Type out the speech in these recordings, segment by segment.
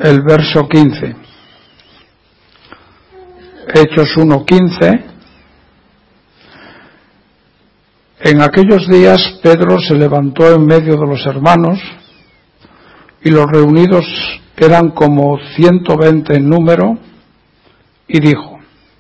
el verso 15. Hechos 1:15. En aquellos días Pedro se levantó en medio de los hermanos, y los reunidos eran como 120 en número, y dijo: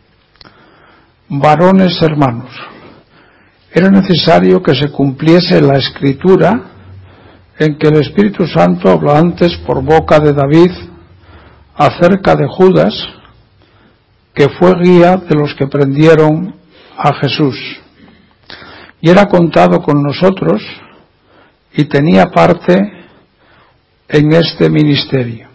varones hermanos, era necesario que se cumpliese la escritura en que el Espíritu Santo habló antes por boca de David acerca de Judas, que fue guía de los que prendieron a Jesús, y era contado con nosotros y tenía parte en este ministerio.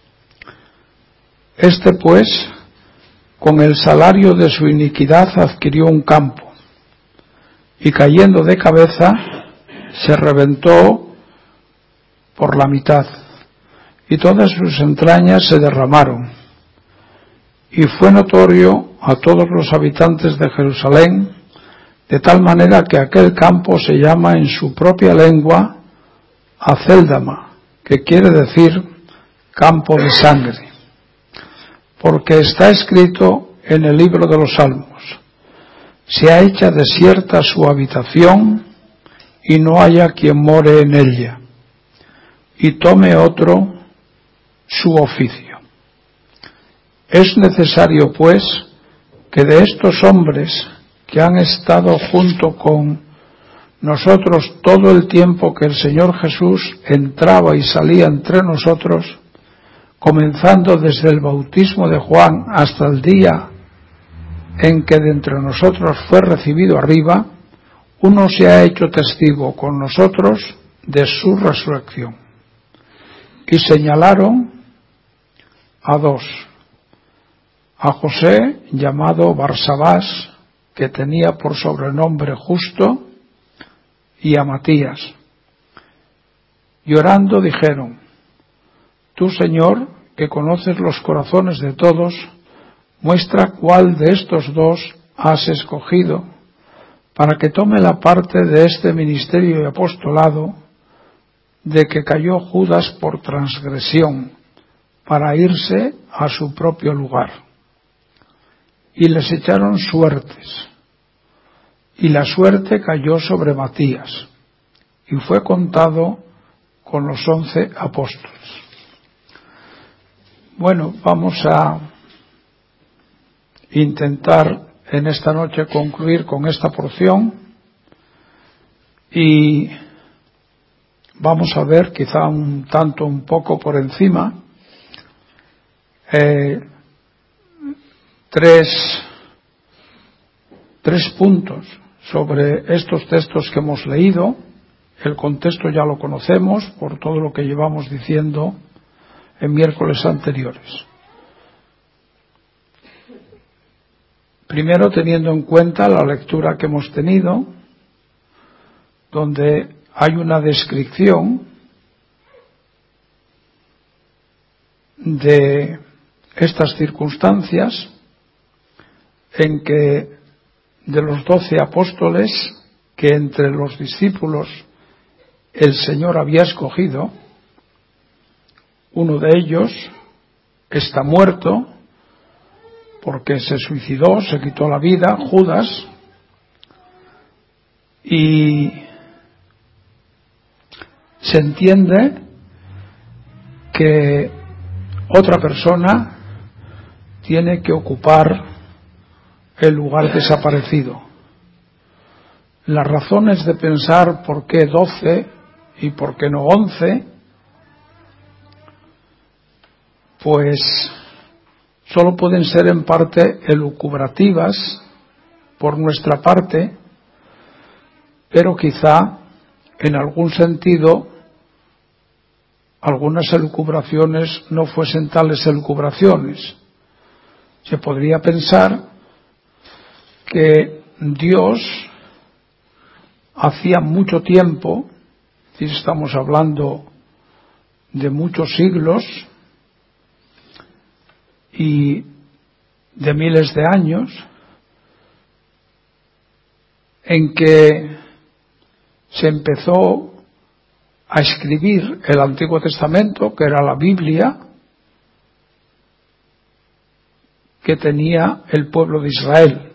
Este pues, con el salario de su iniquidad adquirió un campo, y cayendo de cabeza se reventó por la mitad, y todas sus entrañas se derramaron, y fue notorio a todos los habitantes de Jerusalén, de tal manera que aquel campo se llama en su propia lengua Acéldama, que quiere decir campo de sangre, porque está escrito en el libro de los Salmos: sea hecha desierta su habitación, y no haya quien more en ella, y tome otro su oficio. Es necesario, pues, que de estos hombres que han estado junto con nosotros todo el tiempo que el Señor Jesús entraba y salía entre nosotros, comenzando desde el bautismo de Juan hasta el día en que de entre nosotros fue recibido arriba, uno se ha hecho testigo con nosotros de su resurrección. Y señalaron a dos: a José, llamado Barsabás, que tenía por sobrenombre Justo, y a Matías. Y orando dijeron: tú, Señor, que conoces los corazones de todos, muestra cuál de estos dos has escogido para que tome la parte de este ministerio y apostolado de que cayó Judas por transgresión, para irse a su propio lugar. Y les echaron suertes, y la suerte cayó sobre Matías, y fue contado con los 11 apóstoles. Bueno, vamos a intentar en esta noche concluir con esta porción, y vamos a ver, quizá un poco por encima, tres puntos sobre estos textos que hemos leído. El contexto ya lo conocemos por todo lo que llevamos diciendo en miércoles anteriores. Primero, teniendo en cuenta la lectura que hemos tenido, donde hay una descripción de estas circunstancias en que de los 12 apóstoles que entre los discípulos el Señor había escogido, uno de ellos está muerto porque se suicidó, se quitó la vida, Judas, y se entiende que otra persona tiene que ocupar el lugar desaparecido. Las razones de pensar por qué 12 y por qué no 11, pues solo pueden ser en parte elucubrativas por nuestra parte, pero quizá en algún sentido algunas elucubraciones no fuesen tales elucubraciones. Se podría pensar que Dios hacía mucho tiempo, si estamos hablando de muchos siglos y de miles de años, en que se empezó a escribir el Antiguo Testamento, que era la Biblia, que tenía el pueblo de Israel.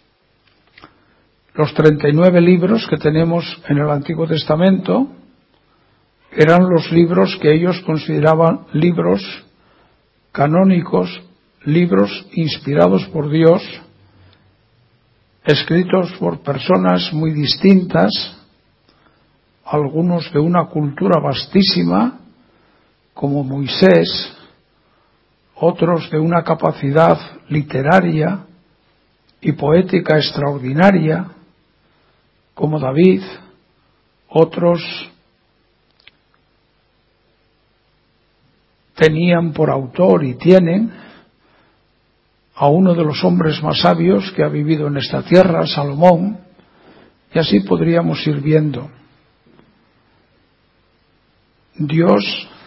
Los 39 libros que tenemos en el Antiguo Testamento eran los libros que ellos consideraban libros canónicos, libros inspirados por Dios, escritos por personas muy distintas, algunos de una cultura vastísima, como Moisés, otros de una capacidad literaria y poética extraordinaria, como David, otros tenían por autor y tienen a uno de los hombres más sabios que ha vivido en esta tierra, Salomón, y así podríamos ir viendo. Dios,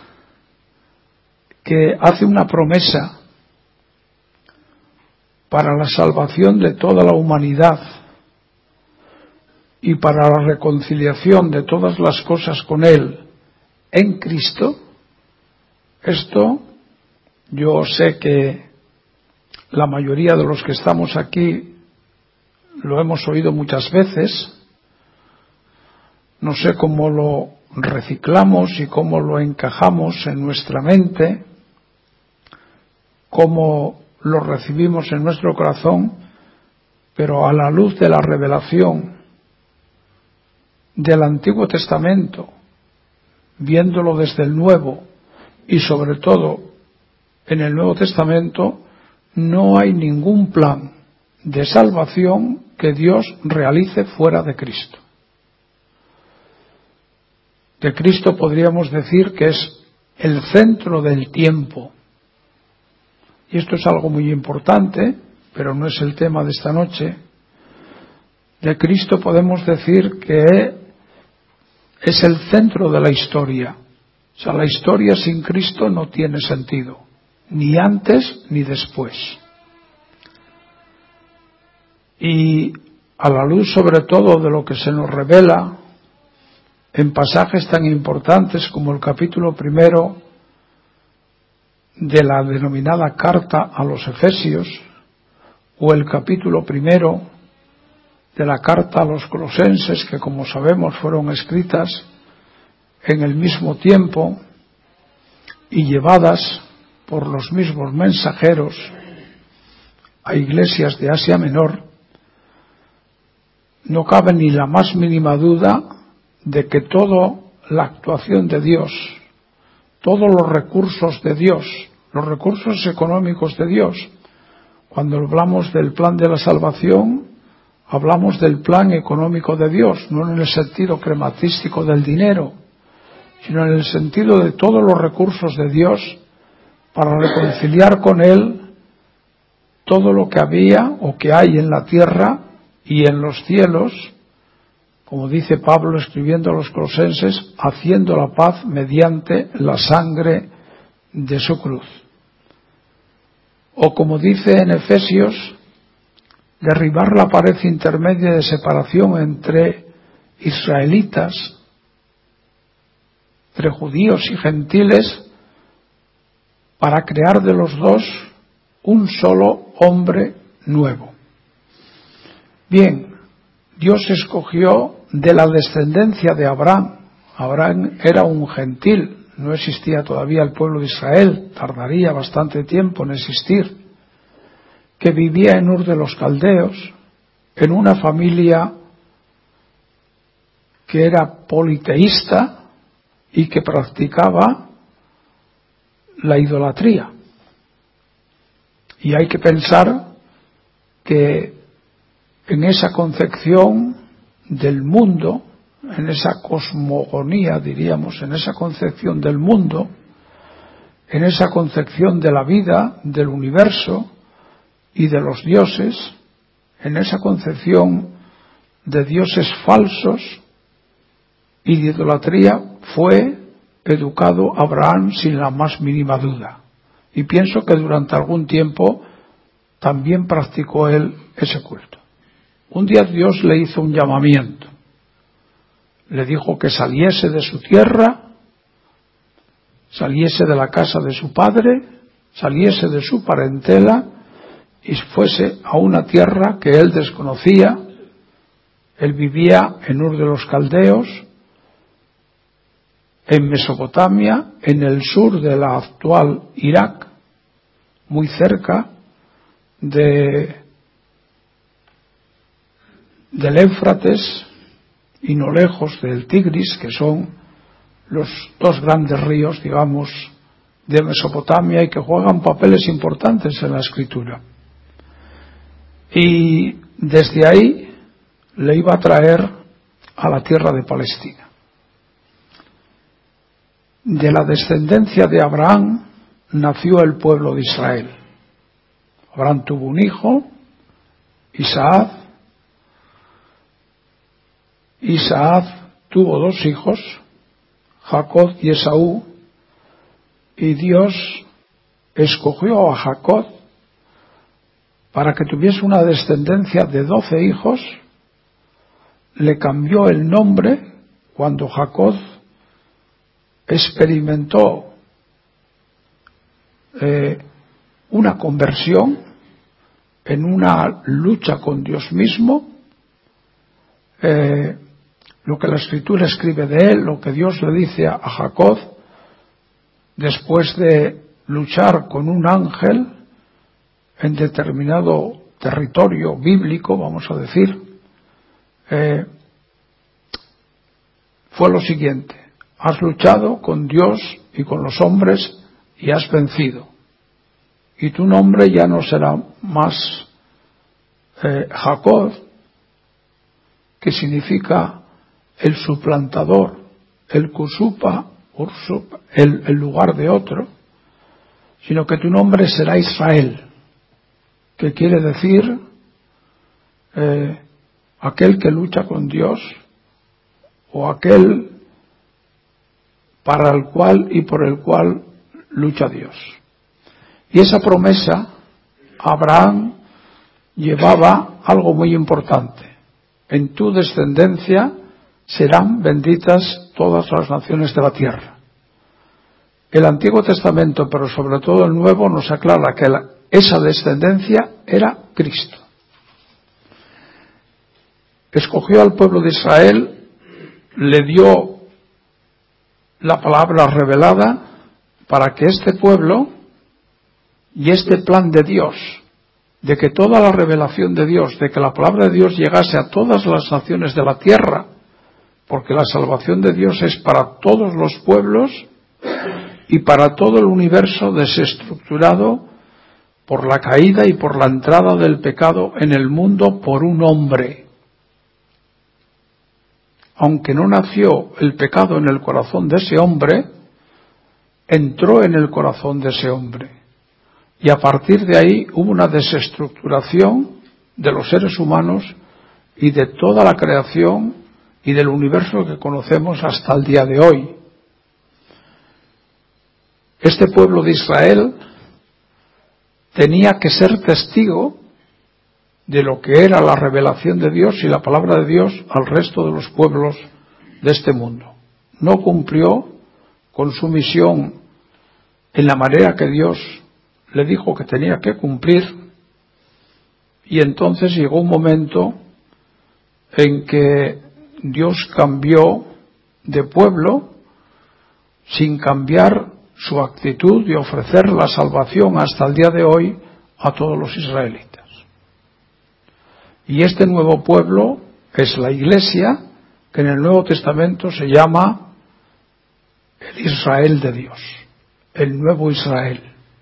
que hace una promesa para la salvación de toda la humanidad y para la reconciliación de todas las cosas con Él en Cristo, esto yo sé que la mayoría de los que estamos aquí lo hemos oído muchas veces. No sé cómo lo reciclamos y cómo lo encajamos en nuestra mente, cómo lo recibimos en nuestro corazón, pero a la luz de la revelación del Antiguo Testamento, viéndolo desde el Nuevo y sobre todo en el Nuevo Testamento, no hay ningún plan de salvación que Dios realice fuera de Cristo. De Cristo podríamos decir que es el centro del tiempo. Y esto es algo muy importante, pero no es el tema de esta noche. De Cristo podemos decir que es el centro de la historia. O sea, la historia sin Cristo no tiene sentido, ni antes ni después. Y a la luz sobre todo de lo que se nos revela en pasajes tan importantes como el capítulo 1 de la denominada carta a los Efesios, o el capítulo 1 de la carta a los Colosenses, que como sabemos fueron escritas en el mismo tiempo y llevadas por los mismos mensajeros a iglesias de Asia Menor, no cabe ni la más mínima duda de que toda la actuación de Dios, todos los recursos de Dios, los recursos económicos de Dios, cuando hablamos del plan de la salvación, hablamos del plan económico de Dios, no en el sentido crematístico del dinero, sino en el sentido de todos los recursos de Dios para reconciliar con Él todo lo que había o que hay en la tierra y en los cielos, como dice Pablo escribiendo a los Colosenses, haciendo la paz mediante la sangre de su cruz. O como dice en Efesios, derribar la pared intermedia de separación entre israelitas, entre judíos y gentiles, para crear de los dos un solo hombre nuevo. Bien, Dios escogió de la descendencia de Abraham. Abraham era un gentil, no existía todavía el pueblo de Israel, tardaría bastante tiempo en existir, que vivía en Ur de los Caldeos, en una familia que era politeísta y que practicaba la idolatría. Y hay que pensar que en esa concepción del mundo, en esa cosmogonía, diríamos, en esa concepción del mundo, en esa concepción de la vida, del universo y de los dioses, en esa concepción de dioses falsos y de idolatría, fue educado Abraham sin la más mínima duda. Y pienso que durante algún tiempo también practicó él ese culto. Un día Dios le hizo un llamamiento. Le dijo que saliese de su tierra, saliese de la casa de su padre, saliese de su parentela y fuese a una tierra que él desconocía. Él vivía en Ur de los Caldeos, en Mesopotamia, en el sur de la actual Irak, muy cerca del Éufrates y no lejos del Tigris, que son los dos grandes ríos, digamos, de Mesopotamia y que juegan papeles importantes en la escritura. Y desde ahí le iba a traer a la tierra de Palestina. De la descendencia de Abraham nació el pueblo de Israel. Abraham tuvo un hijo, Isaac. Isaac tuvo dos hijos, Jacob y Esaú, y Dios escogió a Jacob para que tuviese una descendencia de 12 hijos. Le cambió el nombre cuando Jacob experimentó una conversión en una lucha con Dios mismo. Lo que la Escritura escribe de él, lo que Dios le dice a Jacob después de luchar con un ángel en determinado territorio bíblico, vamos a decir, fue lo siguiente: has luchado con Dios y con los hombres y has vencido, y tu nombre ya no será más Jacob, que significa el suplantador, el Kusupa, el lugar de otro, sino que tu nombre será Israel, que quiere decir aquel que lucha con Dios, o aquel para el cual y por el cual lucha Dios. Y esa promesa, Abraham llevaba algo muy importante: en tu descendencia serán benditas todas las naciones de la tierra. El Antiguo Testamento, pero sobre todo el Nuevo, nos aclara que esa descendencia era Cristo. Escogió al pueblo de Israel, le dio la palabra revelada para que este pueblo y este plan de Dios, de que toda la revelación de Dios, de que la palabra de Dios llegase a todas las naciones de la tierra, porque la salvación de Dios es para todos los pueblos y para todo el universo desestructurado por la caída y por la entrada del pecado en el mundo por un hombre. Aunque no nació el pecado en el corazón de ese hombre, entró en el corazón de ese hombre. Y a partir de ahí hubo una desestructuración de los seres humanos y de toda la creación y del universo que conocemos hasta el día de hoy. Este pueblo de Israel tenía que ser testigo de lo que era la revelación de Dios y la palabra de Dios al resto de los pueblos de este mundo. No cumplió con su misión en la manera que Dios le dijo que tenía que cumplir, y entonces llegó un momento en que Dios cambió de pueblo sin cambiar su actitud de ofrecer la salvación hasta el día de hoy a todos los israelitas. Y este nuevo pueblo es la Iglesia, que en el Nuevo Testamento se llama el Israel de Dios, el nuevo Israel.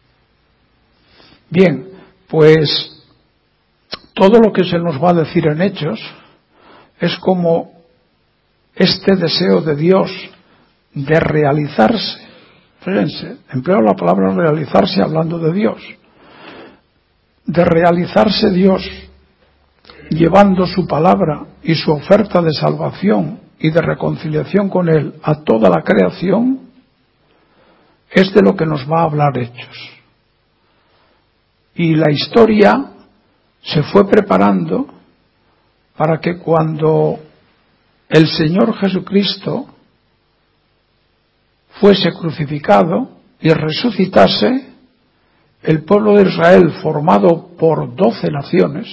Bien, pues todo lo que se nos va a decir en Hechos es como este deseo de Dios de realizarse. Fíjense, empleo la palabra realizarse hablando de Dios. De realizarse Dios llevando su palabra y su oferta de salvación y de reconciliación con Él a toda la creación, es de lo que nos va a hablar Hechos. Y la historia se fue preparando para que cuando el Señor Jesucristo fuese crucificado y resucitase, el pueblo de Israel, formado por 12 naciones,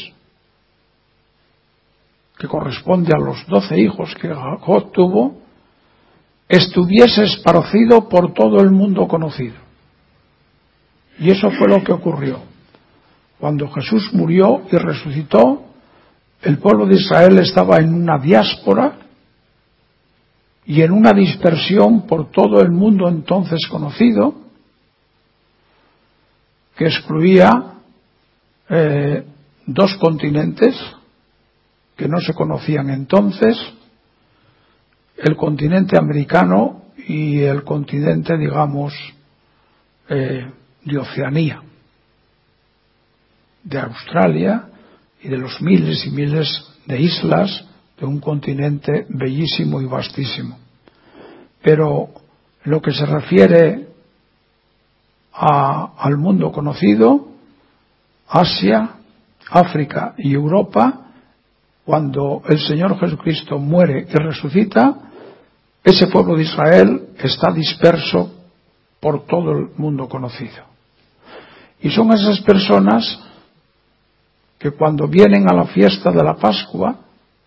que corresponde a los 12 hijos que Jacob tuvo, estuviese esparcido por todo el mundo conocido. Y eso fue lo que ocurrió. Cuando Jesús murió y resucitó, el pueblo de Israel estaba en una diáspora y en una dispersión por todo el mundo entonces conocido, que excluía 2 continentes que no se conocían entonces, el continente americano y el continente, digamos, de Oceanía, de Australia y de los miles y miles de islas de un continente bellísimo y vastísimo. Pero lo que se refiere al mundo conocido, Asia, África y Europa, cuando el Señor Jesucristo muere y resucita, ese pueblo de Israel está disperso por todo el mundo conocido. Y son esas personas que cuando vienen a la fiesta de la Pascua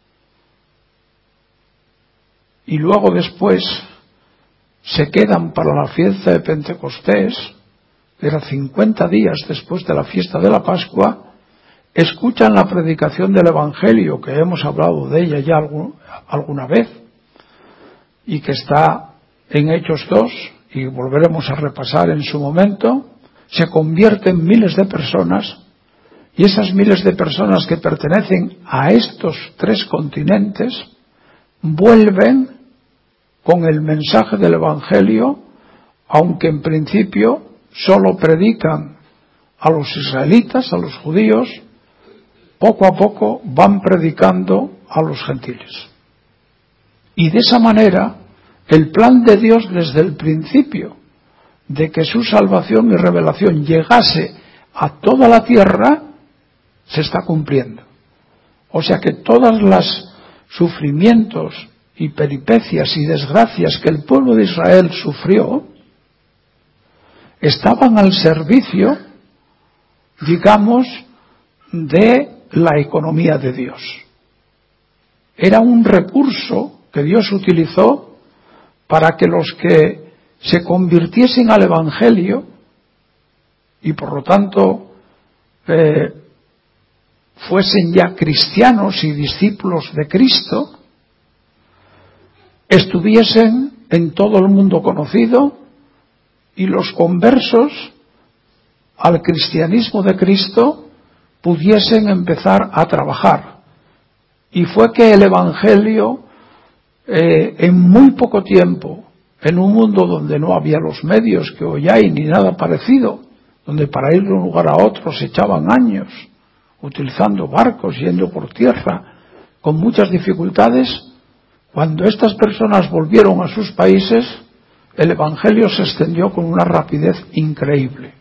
y luego después se quedan para la fiesta de Pentecostés, que era 50 días después de la fiesta de la Pascua, escuchan la predicación del Evangelio, que hemos hablado de ella ya alguna vez, y que está en Hechos 2, y volveremos a repasar en su momento. Se convierten miles de personas, y esas miles de personas que pertenecen a estos 3 continentes vuelven con el mensaje del Evangelio, aunque en principio solo predican a los israelitas, a los judíos, poco a poco van predicando a los gentiles. Y de esa manera, el plan de Dios desde el principio, de que su salvación y revelación llegase a toda la tierra, se está cumpliendo. O sea que todos los sufrimientos y peripecias y desgracias que el pueblo de Israel sufrió, estaban al servicio, digamos, de la economía de Dios. Era un recurso que Dios utilizó para que los que se convirtiesen al Evangelio y por lo tanto fuesen ya cristianos y discípulos de Cristo, estuviesen en todo el mundo conocido, y los conversos al cristianismo de Cristo pudiesen empezar a trabajar. Y fue que el Evangelio, en muy poco tiempo, en un mundo donde no había los medios que hoy hay ni nada parecido, donde para ir de un lugar a otro se echaban años, utilizando barcos, yendo por tierra, con muchas dificultades, cuando estas personas volvieron a sus países, el Evangelio se extendió con una rapidez increíble.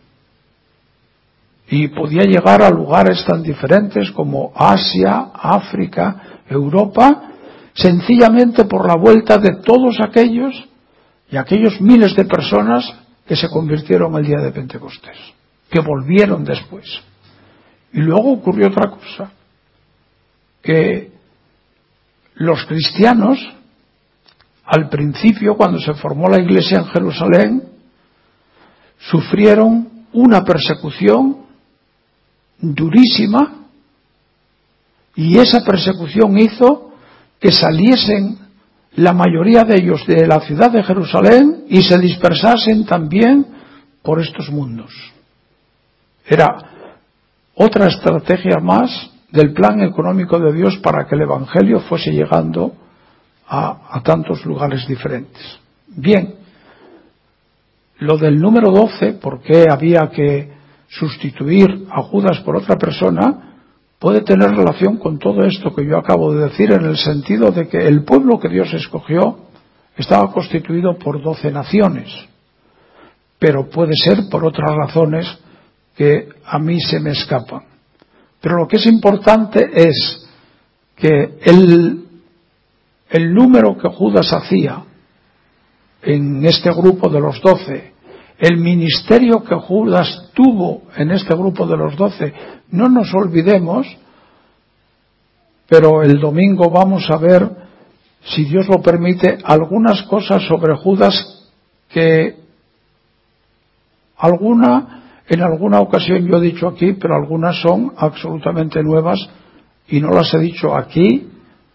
Y podía llegar a lugares tan diferentes como Asia, África, Europa, sencillamente por la vuelta de todos aquellos y aquellos miles de personas que se convirtieron el día de Pentecostés, que volvieron después. Y luego ocurrió otra cosa, que los cristianos, al principio, cuando se formó la iglesia en Jerusalén, sufrieron una persecución durísima, y esa persecución hizo que saliesen la mayoría de ellos de la ciudad de Jerusalén y se dispersasen también por estos mundos. Era otra estrategia más del plan económico de Dios para que el Evangelio fuese llegando a tantos lugares diferentes. Bien, lo del número 12, ¿por qué había que sustituir a Judas por otra persona?, puede tener relación con todo esto que yo acabo de decir, en el sentido de que el pueblo que Dios escogió estaba constituido por 12 naciones, pero puede ser por otras razones que a mí se me escapan. Pero lo que es importante es que el número que Judas hacía en este grupo de los 12 el ministerio que Judas tuvo en este grupo de los 12, no nos olvidemos, pero el domingo vamos a ver, si Dios lo permite, algunas cosas sobre Judas que en alguna ocasión yo he dicho aquí, pero algunas son absolutamente nuevas y no las he dicho aquí,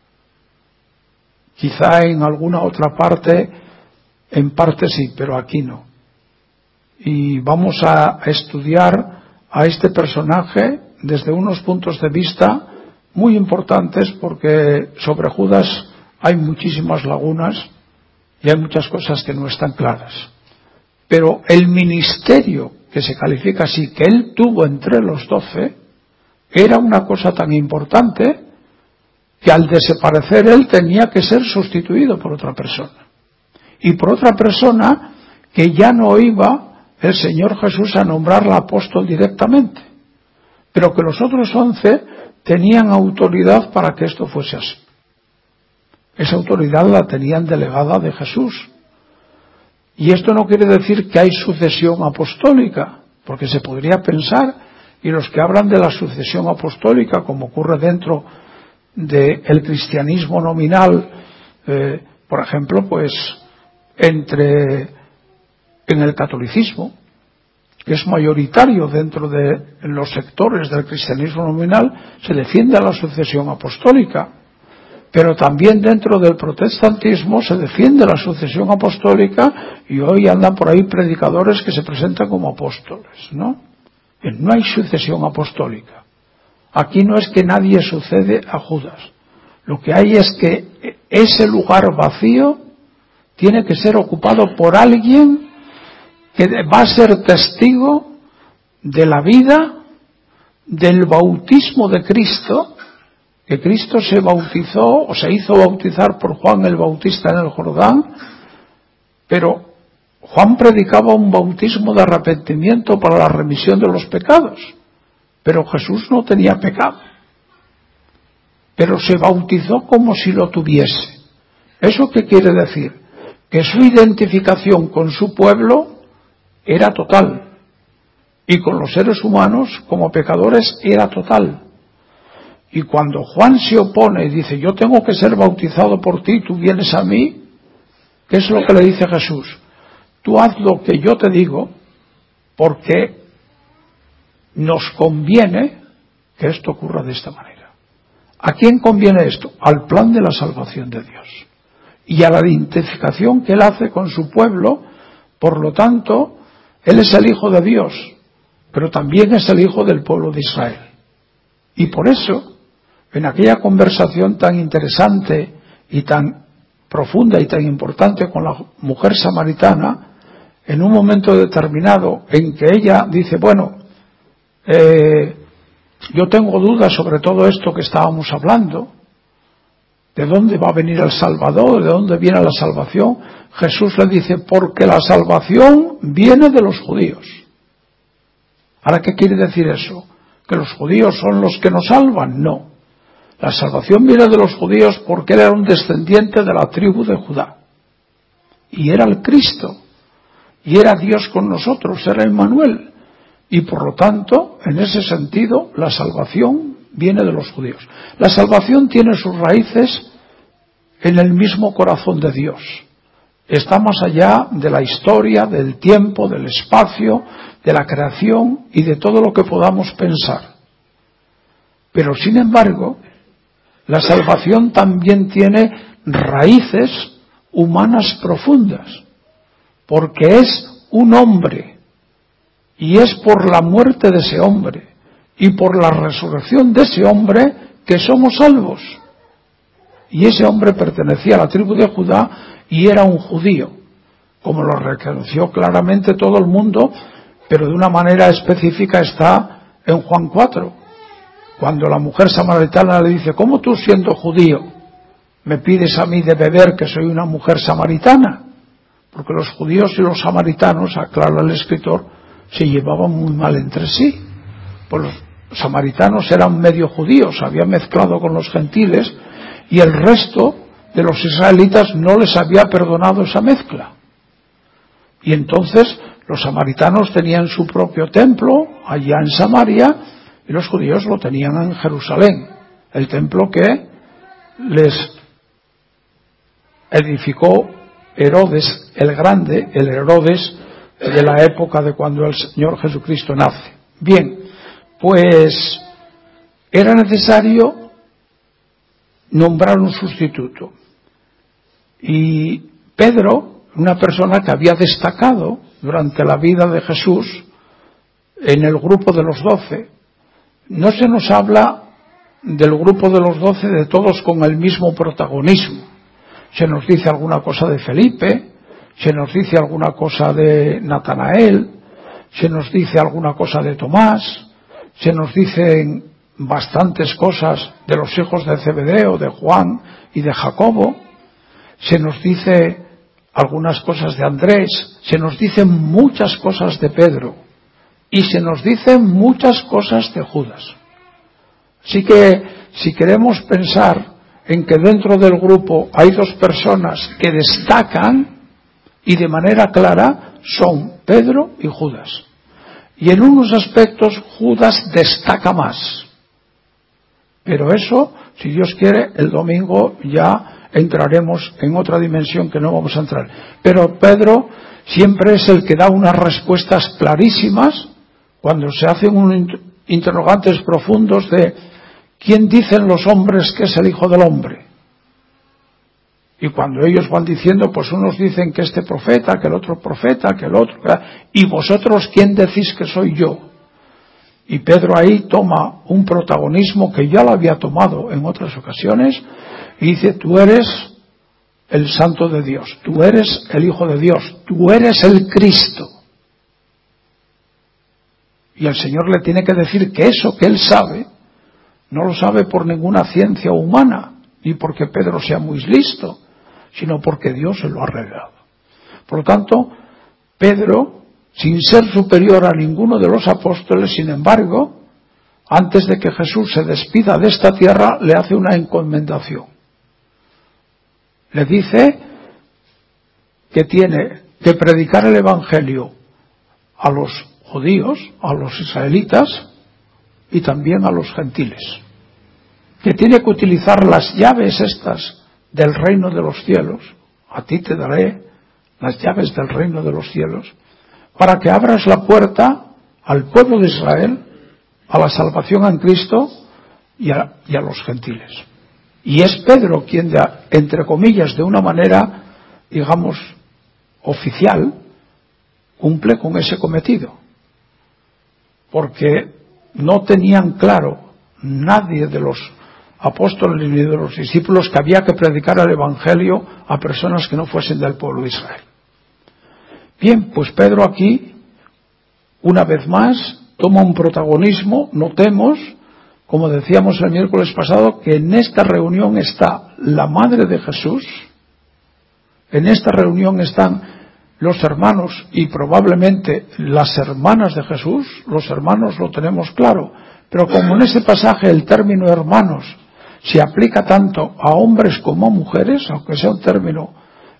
quizá en alguna otra parte, en parte sí, pero aquí no. Y vamos a estudiar a este personaje desde unos puntos de vista muy importantes, porque sobre Judas hay muchísimas lagunas y hay muchas cosas que no están claras. Pero el ministerio que se califica así, que él tuvo entre los 12, era una cosa tan importante que al desaparecer él tenía que ser sustituido por otra persona. Y por otra persona que ya no iba el Señor Jesús a nombrarla apóstol directamente, pero que los otros 11 tenían autoridad para que esto fuese así. Esa autoridad la tenían delegada de Jesús. Y esto no quiere decir que hay sucesión apostólica, porque se podría pensar, y los que hablan de la sucesión apostólica, como ocurre dentro del cristianismo nominal, por ejemplo, pues en el catolicismo, que es mayoritario dentro de los sectores del cristianismo nominal, se defiende a la sucesión apostólica. Pero también dentro del protestantismo se defiende la sucesión apostólica y hoy andan por ahí predicadores que se presentan como apóstoles, ¿no? No hay sucesión apostólica. Aquí no es que nadie sucede a Judas. Lo que hay es que ese lugar vacío tiene que ser ocupado por alguien que va a ser testigo de la vida, del bautismo de Cristo, que Cristo se bautizó o se hizo bautizar por Juan el Bautista en el Jordán, pero Juan predicaba un bautismo de arrepentimiento para la remisión de los pecados, pero Jesús no tenía pecado, pero se bautizó como si lo tuviese. ¿Eso qué quiere decir? Que su identificación con su pueblo era total, y con los seres humanos como pecadores era total. Y cuando Juan se opone y dice, yo tengo que ser bautizado por ti, tú vienes a mí, ¿qué es lo que le dice Jesús? Tú haz lo que yo te digo, porque nos conviene que esto ocurra de esta manera. ¿A quién conviene esto? Al plan de la salvación de Dios y a la identificación que él hace con su pueblo. Por lo tanto, él es el Hijo de Dios, pero también es el Hijo del pueblo de Israel. Y por eso, en aquella conversación tan interesante y tan profunda y tan importante con la mujer samaritana, en un momento determinado en que ella dice, bueno, yo tengo dudas sobre todo esto que estábamos hablando, ¿de dónde va a venir el Salvador? ¿De dónde viene la salvación? Jesús le dice, porque la salvación viene de los judíos. ¿Ahora qué quiere decir eso? ¿Que los judíos son los que nos salvan? No. La salvación viene de los judíos porque él era un descendiente de la tribu de Judá. Y era el Cristo. Y era Dios con nosotros, era Emmanuel. Y por lo tanto, en ese sentido, la salvación viene de los judíos. La salvación tiene sus raíces en el mismo corazón de Dios. Está más allá de la historia, del tiempo, del espacio, de la creación y de todo lo que podamos pensar. Pero sin embargo, la salvación también tiene raíces humanas profundas, porque es un hombre, y es por la muerte de ese hombre y por la resurrección de ese hombre que somos salvos. Y ese hombre pertenecía a la tribu de Judá y era un judío, como lo reconoció claramente todo el mundo, pero de una manera específica está en Juan 4, cuando la mujer samaritana le dice, ¿cómo tú siendo judío me pides a mí de beber que soy una mujer samaritana? Porque los judíos y los samaritanos, aclara el escritor, se llevaban muy mal entre sí. Pues los samaritanos eran medio judíos, habían mezclado con los gentiles, y el resto de los israelitas no les había perdonado esa mezcla. Y entonces Los samaritanos tenían su propio templo allá en Samaria y los judíos lo tenían en Jerusalén, el templo que les edificó Herodes el Grande, el Herodes de la época de cuando el Señor Jesucristo nace. Bien, pues era necesario nombrar un sustituto. Y Pedro, una persona que había destacado durante la vida de Jesús en el grupo de los 12, no se nos habla del grupo de los 12 de todos con el mismo protagonismo. Se nos dice alguna cosa de Felipe, se nos dice alguna cosa de Natanael, se nos dice alguna cosa de Tomás, se nos dicen bastantes cosas de los hijos de Zebedeo, de Juan y de Jacobo, se nos dice algunas cosas de Andrés, se nos dicen muchas cosas de Pedro y se nos dicen muchas cosas de Judas. Así que si queremos pensar en que dentro del grupo hay dos personas que destacan y de manera clara, son Pedro y Judas. Y en unos aspectos Judas destaca más. Pero eso, si Dios quiere, el domingo ya entraremos en otra dimensión que no vamos a entrar. Pero Pedro siempre es el que da unas respuestas clarísimas cuando se hacen interrogantes profundos de ¿quién dicen los hombres que es el Hijo del Hombre? Y cuando ellos van diciendo, pues unos dicen que este profeta, que el otro profeta, que el otro, y vosotros ¿quién decís que soy yo? Y Pedro ahí toma un protagonismo que ya lo había tomado en otras ocasiones y dice, tú eres el Santo de Dios, tú eres el Hijo de Dios, tú eres el Cristo. Y el Señor le tiene que decir que eso que él sabe, no lo sabe por ninguna ciencia humana, ni porque Pedro sea muy listo, sino porque Dios se lo ha revelado. Por lo tanto, Pedro, sin ser superior a ninguno de los apóstoles, sin embargo, antes de que Jesús se despida de esta tierra, le hace una encomendación. Le dice que tiene que predicar el Evangelio a los judíos, a los israelitas y también a los gentiles. Que tiene que utilizar las llaves estas del reino de los cielos. A ti te daré las llaves del reino de los cielos, para que abras la puerta al pueblo de Israel, a la salvación en Cristo y a los gentiles. Y es Pedro quien, entre comillas, de una manera, digamos, oficial, cumple con ese cometido. Porque no tenían claro nadie de los apóstoles ni de los discípulos que había que predicar el Evangelio a personas que no fuesen del pueblo de Israel. Bien, pues Pedro aquí, una vez más, toma un protagonismo. Notemos, como decíamos el miércoles pasado, que en esta reunión está la madre de Jesús, en esta reunión están los hermanos y probablemente las hermanas de Jesús. Los hermanos lo tenemos claro, pero como en ese pasaje el término hermanos se aplica tanto a hombres como a mujeres, aunque sea un término,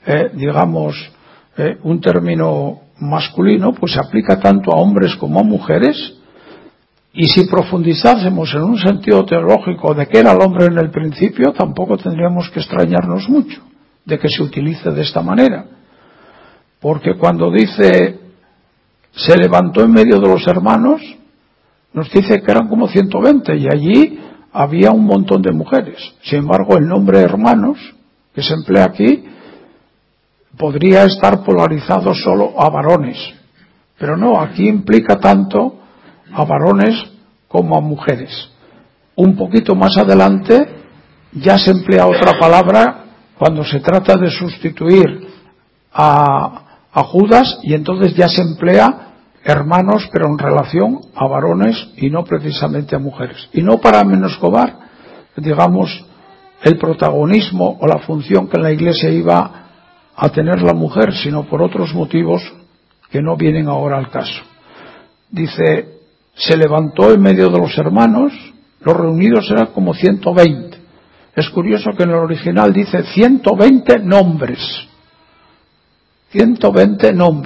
un término masculino, pues se aplica tanto a hombres como a mujeres. Y si profundizásemos en un sentido teológico de qué era el hombre en el principio, tampoco tendríamos que extrañarnos mucho de que se utilice de esta manera. Porque cuando dice se levantó en medio de los hermanos, nos dice que eran como 120 y allí había un montón de mujeres. Sin embargo, el nombre hermanos que se emplea aquí podría estar polarizado solo a varones. Pero no, aquí implica tanto a varones como a mujeres. Un poquito más adelante ya se emplea otra palabra cuando se trata de sustituir a Judas, y entonces ya se emplea hermanos, pero en relación a varones y no precisamente a mujeres. Y no para menoscabar, digamos, el protagonismo o la función que en la Iglesia iba a tener la mujer, sino por otros motivos que no vienen ahora al caso. Dice, se levantó en medio de los hermanos, los reunidos eran como 120. Es curioso que en el original dice 120 nombres. 120 nombres.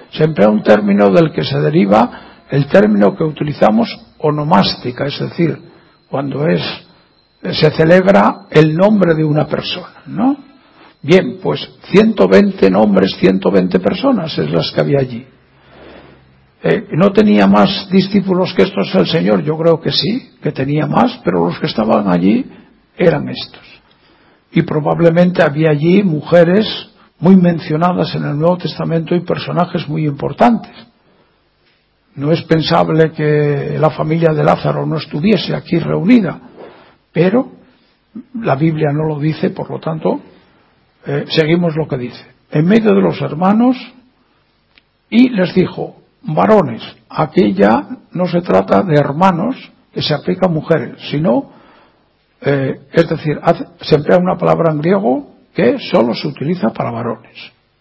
Se emplea un término del que se deriva el término que utilizamos onomástica, es decir, cuando se celebra el nombre de una persona, ¿no? Bien, pues 120 nombres, 120 personas es las que había allí. ¿No tenía más discípulos que estos el Señor? Yo creo que sí, que tenía más, pero los que estaban allí eran estos. Y probablemente había allí mujeres muy mencionadas en el Nuevo Testamento y personajes muy importantes. No es pensable que la familia de Lázaro no estuviese aquí reunida, pero la Biblia no lo dice, por lo tanto, seguimos lo que dice. En medio de los hermanos, y les dijo: varones. Aquí ya no se trata de hermanos que se aplica a mujeres, sino, es decir, se emplea una palabra en griego que solo se utiliza para varones.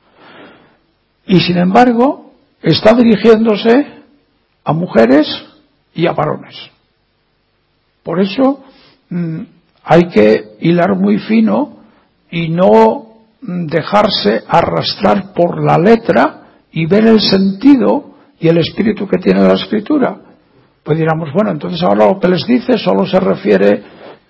Y sin embargo, está dirigiéndose a mujeres y a varones. Por eso hay que hilar muy fino y no dejarse arrastrar por la letra y ver el sentido y el espíritu que tiene la Escritura. Pues diríamos, bueno, entonces ahora lo que les dice solo se refiere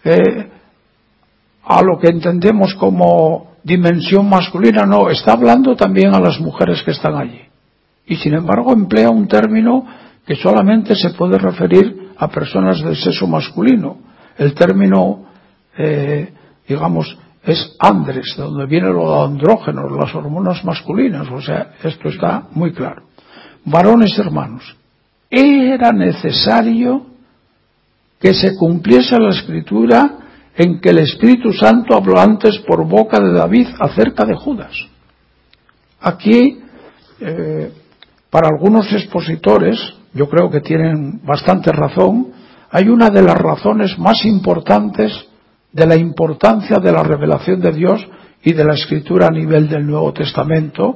a lo que entendemos como dimensión masculina. No, está hablando también a las mujeres que están allí. Y sin embargo emplea un término que solamente se puede referir a personas del sexo masculino. El término, digamos, es andres, de donde viene lo de andrógenos, las hormonas masculinas. O sea, esto está muy claro. Varones hermanos, era necesario que se cumpliese la Escritura en que el Espíritu Santo habló antes por boca de David acerca de Judas. Aquí, para algunos expositores, yo creo que tienen bastante razón, hay una de las razones más importantes de la importancia de la revelación de Dios y de la Escritura a nivel del Nuevo Testamento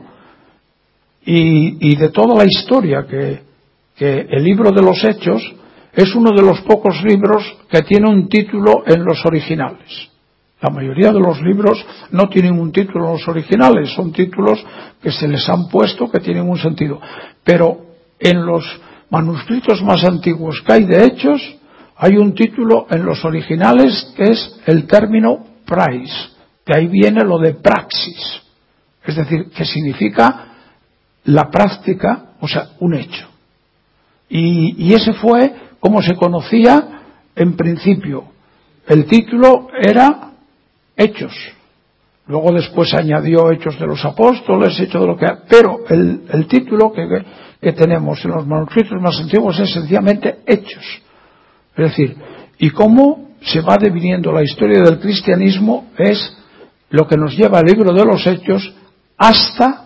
y de toda la historia, que el libro de los Hechos es uno de los pocos libros que tiene un título en los originales. La mayoría de los libros no tienen un título en los originales, son títulos que se les han puesto que tienen un sentido. Pero en los manuscritos más antiguos que hay de Hechos, hay un título en los originales que es el término prais. De ahí viene lo de praxis. Es decir, que significa la práctica, o sea, un hecho. Y ese fue como se conocía en principio. El título era Hechos. Luego después se añadió Hechos de los Apóstoles, Hechos de lo que... Pero el título que tenemos en los manuscritos más antiguos es sencillamente Hechos. Es decir, y cómo se va diviniendo la historia del cristianismo es lo que nos lleva al libro de los Hechos hasta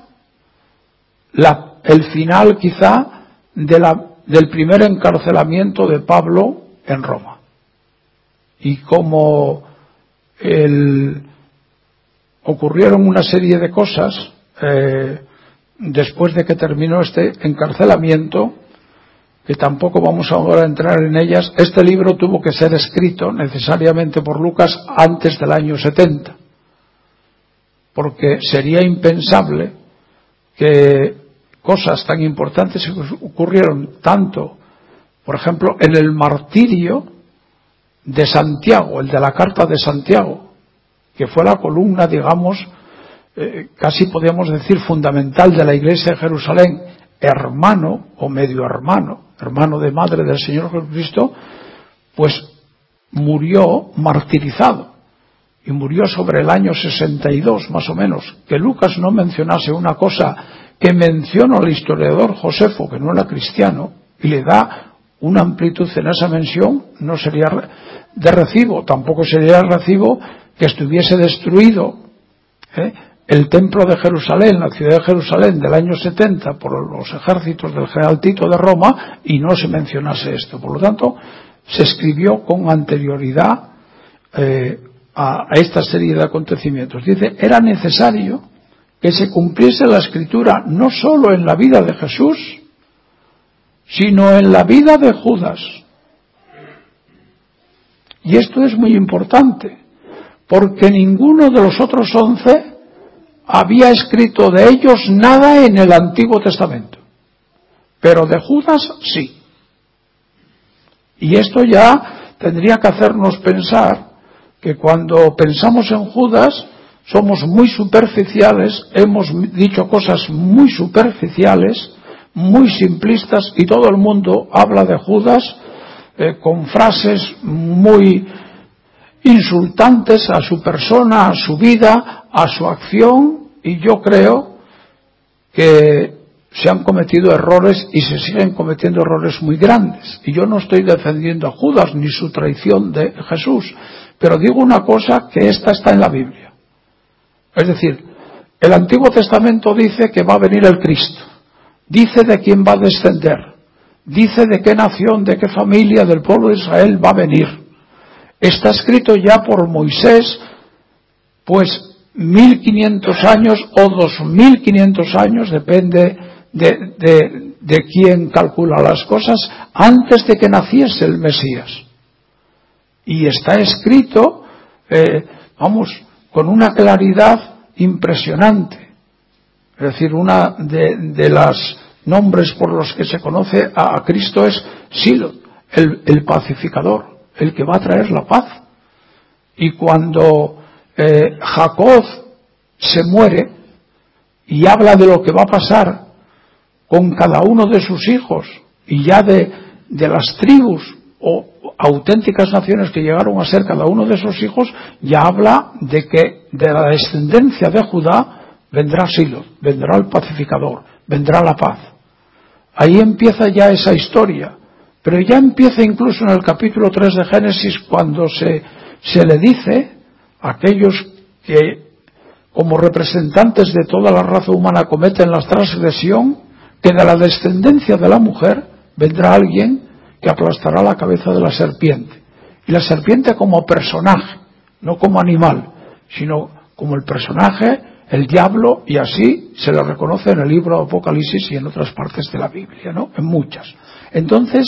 el final quizá del primer encarcelamiento de Pablo en Roma. Y cómo ocurrieron una serie de cosas después de que terminó este encarcelamiento, que tampoco vamos ahora a entrar en ellas. Este libro tuvo que ser escrito necesariamente por Lucas antes del año 70, porque sería impensable que cosas tan importantes ocurrieron tanto, por ejemplo, en el martirio de Santiago, el de la carta de Santiago, que fue la columna, digamos, casi podríamos decir fundamental de la Iglesia de Jerusalén, hermano o medio hermano de madre del Señor Jesucristo, pues murió martirizado. Y murió sobre el año 62, más o menos. Que Lucas no mencionase una cosa que menciona el historiador Josefo, que no era cristiano, y le da una amplitud en esa mención, no sería de recibo. Tampoco sería de recibo que estuviese destruido el templo de Jerusalén, la ciudad de Jerusalén, del año 70 por los ejércitos del general Tito de Roma, y no se mencionase esto. Por lo tanto, se escribió con anterioridad a esta serie de acontecimientos. Dice, era necesario que se cumpliese la Escritura no solo en la vida de Jesús, sino en la vida de Judas. Y esto es muy importante, porque ninguno de los otros 11 había escrito de ellos nada en el Antiguo Testamento. pero de Judas sí. Y esto ya tendría que hacernos pensar que cuando pensamos en Judas somos muy superficiales, hemos dicho cosas muy superficiales, muy simplistas, y todo el mundo habla de Judas con frases muy insultantes a su persona, a su vida, a su acción, y yo creo que se han cometido errores y se siguen cometiendo errores muy grandes. Y yo no estoy defendiendo a Judas ni su traición de Jesús, pero digo una cosa, que esta está en la Biblia. Es decir, el Antiguo Testamento dice que va a venir el Cristo, dice de quién va a descender, dice de qué nación, de qué familia del pueblo de Israel va a venir. Está escrito ya por Moisés, pues 1500 años o 2500 años, depende de quién calcula las cosas, antes de que naciese el Mesías. Y está escrito, con una claridad impresionante. Es decir, una de los nombres por los que se conoce a Cristo es Silo, el pacificador, el que va a traer la paz. Y cuando Jacob se muere y habla de lo que va a pasar con cada uno de sus hijos, y ya de las tribus o auténticas naciones que llegaron a ser cada uno de esos hijos, ya habla de que de la descendencia de Judá vendrá Silo, vendrá el pacificador, vendrá la paz. Ahí empieza ya esa historia, pero ya empieza incluso en el capítulo 3 de Génesis, cuando se le dice a aquellos que como representantes de toda la raza humana cometen la transgresión, que de la descendencia de la mujer vendrá alguien que aplastará la cabeza de la serpiente. Y la serpiente como personaje, no como animal, sino como el personaje, el diablo, y así se le reconoce en el libro de Apocalipsis y en otras partes de la Biblia, ¿no? En muchas. Entonces,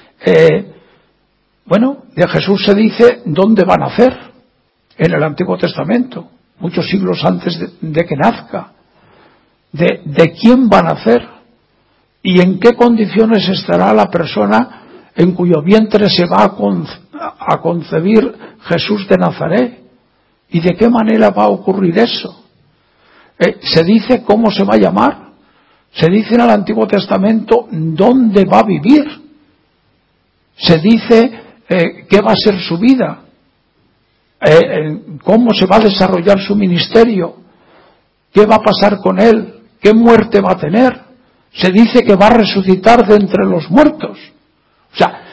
de Jesús se dice dónde va a nacer en el Antiguo Testamento, muchos siglos antes de que nazca, de quién va a nacer y en qué condiciones estará la persona en cuyo vientre se va a concebir Jesús de Nazaret, y de qué manera va a ocurrir eso. Se dice cómo se va a llamar, se dice en el Antiguo Testamento dónde va a vivir, se dice qué va a ser su vida, cómo se va a desarrollar su ministerio, qué va a pasar con él, qué muerte va a tener. Se dice que va a resucitar de entre los muertos. O sea,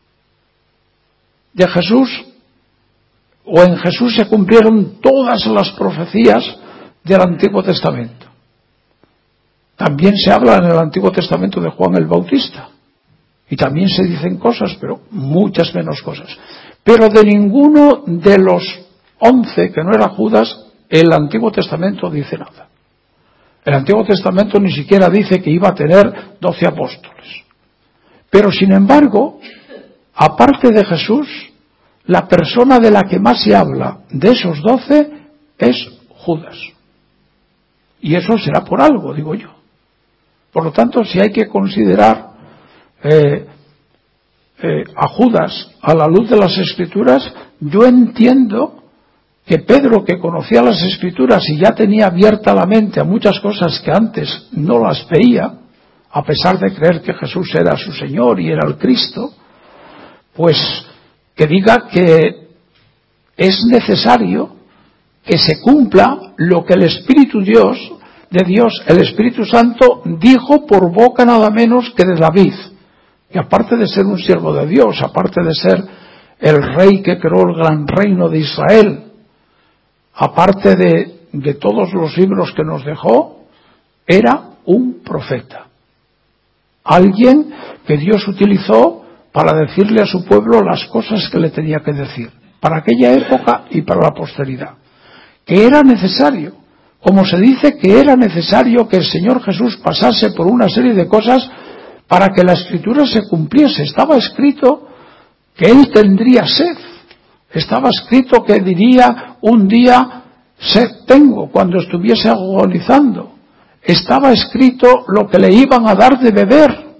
de Jesús, o en Jesús se cumplieron todas las profecías del Antiguo Testamento. También se habla en el Antiguo Testamento de Juan el Bautista. Y también se dicen cosas, pero muchas menos cosas. Pero de ninguno de los 11 que no era Judas, el Antiguo Testamento dice nada. El Antiguo Testamento ni siquiera dice que iba a tener 12 apóstoles. Pero sin embargo, aparte de Jesús, la persona de la que más se habla de esos 12 es Judas. Y eso será por algo, digo yo. Por lo tanto, si hay que considerar a Judas a la luz de las Escrituras, yo entiendo que Pedro, que conocía las Escrituras y ya tenía abierta la mente a muchas cosas que antes no las veía, a pesar de creer que Jesús era su Señor y era el Cristo, pues que diga que es necesario que se cumpla lo que el Espíritu de Dios, el Espíritu Santo, dijo por boca nada menos que de David, que aparte de ser un siervo de Dios, aparte de ser el rey que creó el gran reino de Israel, aparte de todos los libros que nos dejó, era un profeta. Alguien que Dios utilizó para decirle a su pueblo las cosas que le tenía que decir, para aquella época y para la posteridad. Que era necesario, como se dice que era necesario que el Señor Jesús pasase por una serie de cosas para que la Escritura se cumpliese. Estaba escrito que Él tendría sed. Estaba escrito que diría un día, sed tengo, cuando estuviese agonizando. Estaba escrito lo que le iban a dar de beber.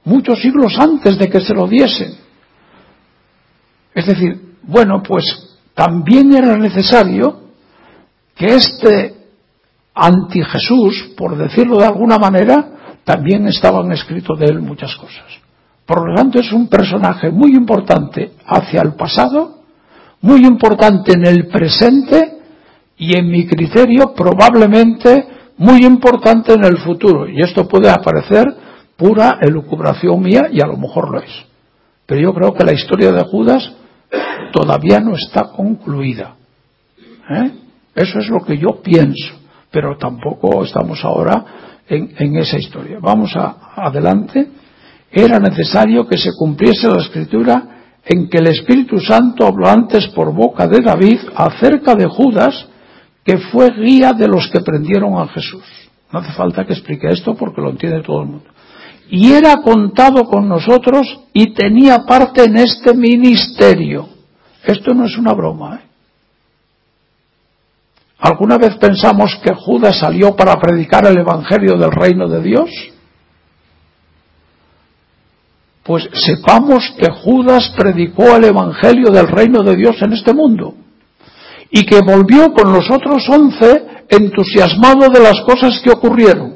muchos siglos antes de que se lo diesen. Es decir, bueno, pues también era necesario que este anti-Jesús, por decirlo de alguna manera, también estaban escritos de él muchas cosas. Por lo tanto, es un personaje muy importante hacia el pasado, muy importante en el presente y, en mi criterio, probablemente muy importante en el futuro. Y esto puede aparecer pura elucubración mía, y a lo mejor lo es. Pero yo creo que la historia de Judas todavía no está concluida. Eso es lo que yo pienso, pero tampoco estamos ahora en esa historia. Vamos adelante. Era necesario que se cumpliese la Escritura en que el Espíritu Santo habló antes por boca de David acerca de Judas, que fue guía de los que prendieron a Jesús. No hace falta que explique esto porque lo entiende todo el mundo. Y era contado con nosotros y tenía parte en este ministerio. Esto no es una broma, ¿Alguna vez pensamos que Judas salió para predicar el Evangelio del Reino de Dios? Pues sepamos que Judas predicó el Evangelio del Reino de Dios en este mundo y que volvió con los otros 11 entusiasmado de las cosas que ocurrieron.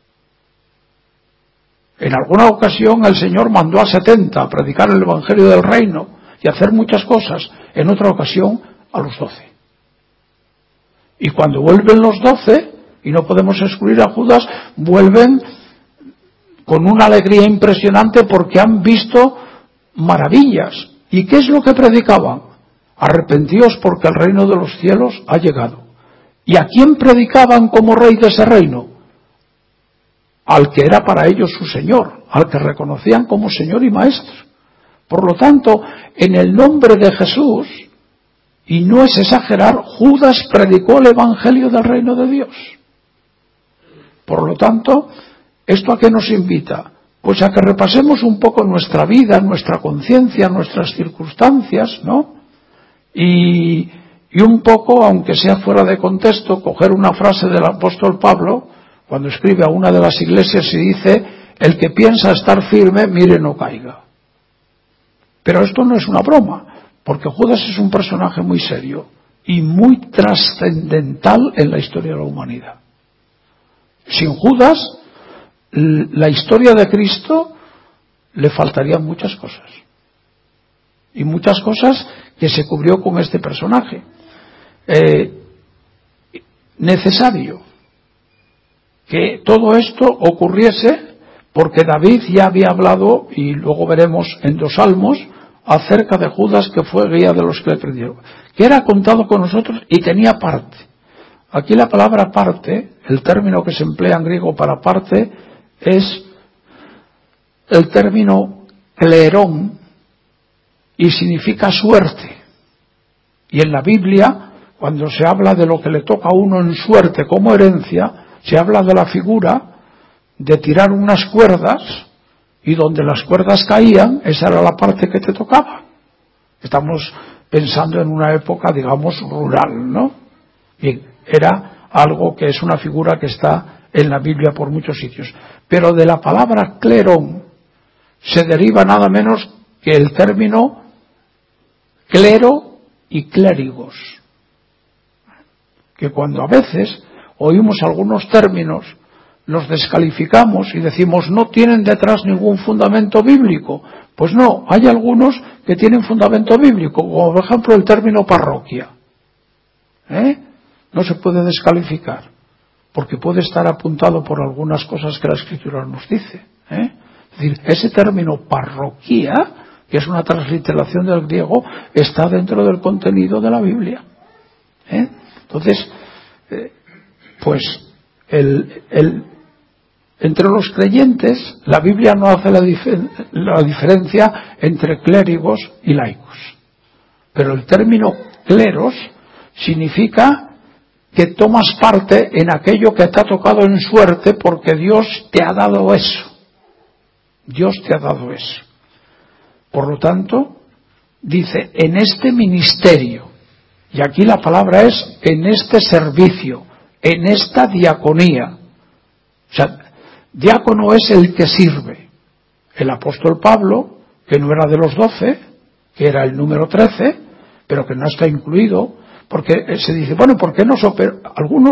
En alguna ocasión el Señor mandó a 70 a predicar el Evangelio del Reino y a hacer muchas cosas, en otra ocasión a los 12. Y cuando vuelven los 12, y no podemos excluir a Judas, vuelven con una alegría impresionante porque han visto maravillas. ¿Y qué es lo que predicaban? Arrepentíos porque el reino de los cielos ha llegado. ¿Y a quién predicaban como rey de ese reino? Al que era para ellos su Señor, al que reconocían como Señor y Maestro. Por lo tanto, en el nombre de Jesús, y no es exagerar, Judas predicó el Evangelio del Reino de Dios. Por lo tanto, ¿esto a qué nos invita? Pues a que repasemos un poco nuestra vida, nuestra conciencia, nuestras circunstancias, ¿no? Y un poco, aunque sea fuera de contexto, coger una frase del apóstol Pablo, cuando escribe a una de las iglesias y dice: el que piensa estar firme, mire no caiga. Pero esto no es una broma, porque Judas es un personaje muy serio y muy trascendental en la historia de la humanidad. Sin Judas, la historia de Cristo le faltarían muchas cosas. Y muchas cosas que se cubrió con este personaje. Necesario que todo esto ocurriese porque David ya había hablado, y luego veremos en 2 salmos, acerca de Judas, que fue guía de los que le prendieron, que era contado con nosotros y tenía parte. Aquí la palabra parte, el término que se emplea en griego para parte, es el término clerón y significa suerte. Y en la Biblia, cuando se habla de lo que le toca a uno en suerte como herencia, se habla de la figura de tirar unas cuerdas y donde las cuerdas caían, esa era la parte que te tocaba. Estamos pensando en una época, digamos, rural, ¿no? Bien, era algo que es una figura que está en la Biblia por muchos sitios. Pero de la palabra clerón se deriva nada menos que el término clero y clérigos. Que cuando a veces oímos algunos términos, los descalificamos y decimos no tienen detrás ningún fundamento bíblico. Pues no, hay algunos que tienen fundamento bíblico, como por ejemplo el término parroquia. No se puede descalificar, porque puede estar apuntado por algunas cosas que la Escritura nos dice. Es decir, ese término parroquia, que es una transliteración del griego, está dentro del contenido de la Biblia. Entonces, pues entre los creyentes, la Biblia no hace la diferencia entre clérigos y laicos. Pero el término cleros significa que tomas parte en aquello que te ha tocado en suerte porque Dios te ha dado eso. Dios te ha dado eso. Por lo tanto, dice, en este ministerio, y aquí la palabra es en este servicio, en esta diaconía. O sea, diácono es el que sirve, el apóstol Pablo, que no era de los 12, que era el número 13, pero que no está incluido, porque se dice, bueno, ¿por qué no algunos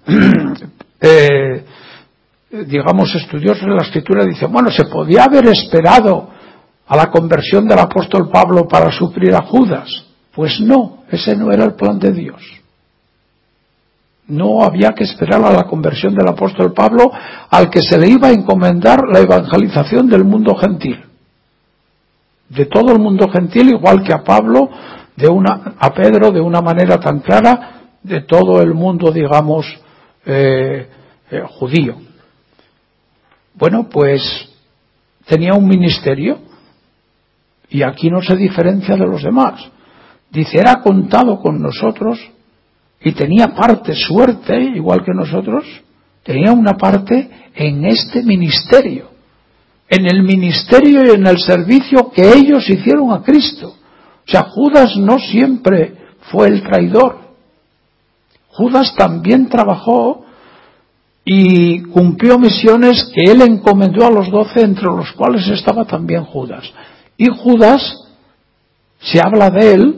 digamos estudiosos de la Escritura dicen, bueno, se podía haber esperado a la conversión del apóstol Pablo para suplir a Judas? Pues no, ese no era el plan de Dios. No había que esperar a la conversión del apóstol Pablo, al que se le iba a encomendar la evangelización del mundo gentil, de todo el mundo gentil, igual que a Pablo, a Pedro de una manera tan clara, de todo el mundo, digamos, judío. Bueno, pues tenía un ministerio, y aquí no se diferencia de los demás. Dice, era contado con nosotros, y tenía suerte, igual que nosotros, tenía una parte en este ministerio, en el ministerio y en el servicio que ellos hicieron a Cristo. O sea, Judas no siempre fue el traidor. Judas también trabajó y cumplió misiones que él encomendó a los 12, entre los cuales estaba también Judas. Y Judas, se habla de él,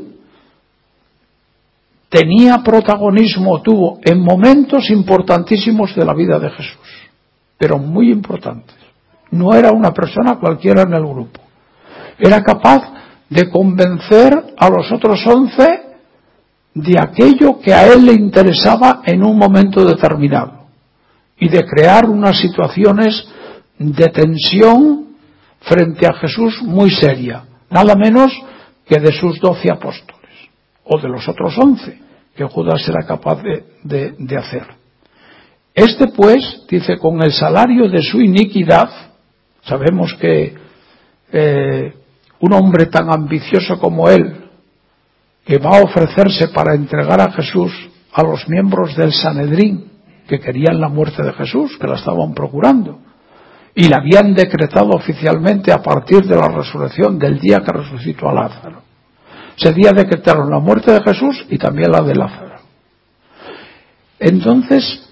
tuvo en momentos importantísimos de la vida de Jesús, pero muy importantes. No era una persona cualquiera en el grupo. Era capaz de convencer a los otros 11 de aquello que a él le interesaba en un momento determinado, y de crear unas situaciones de tensión frente a Jesús muy seria, nada menos que de sus 12 apóstoles, o de los otros 11, que Judas era capaz de hacer. Este pues, dice, con el salario de su iniquidad, sabemos que un hombre tan ambicioso como él, que va a ofrecerse para entregar a Jesús a los miembros del Sanedrín, que querían la muerte de Jesús, que la estaban procurando, y la habían decretado oficialmente a partir de la resurrección, del día que resucitó a Lázaro. Ese día decretaron la muerte de Jesús y también la de Lázaro. Entonces,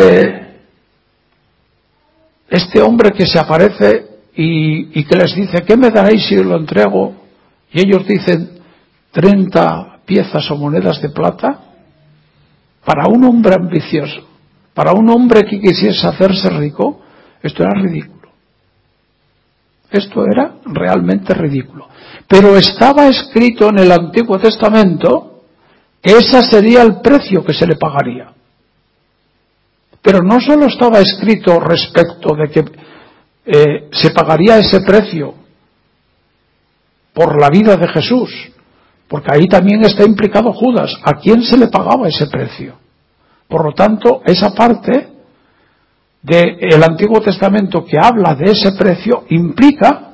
este hombre que se aparece y que les dice, ¿qué me daréis si os lo entrego? Y ellos dicen, 30 piezas o monedas de plata. Para un hombre ambicioso, para un hombre que quisiese hacerse rico, esto era ridículo. Esto era realmente ridículo. Pero estaba escrito en el Antiguo Testamento que ese sería el precio que se le pagaría. Pero no solo estaba escrito respecto de que se pagaría ese precio por la vida de Jesús, porque ahí también está implicado Judas, a quién se le pagaba ese precio. Por lo tanto, esa parte del Antiguo Testamento que habla de ese precio implica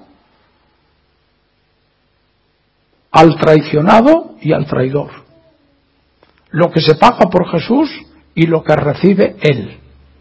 al traicionado y al traidor, lo que se paga por Jesús y lo que recibe él.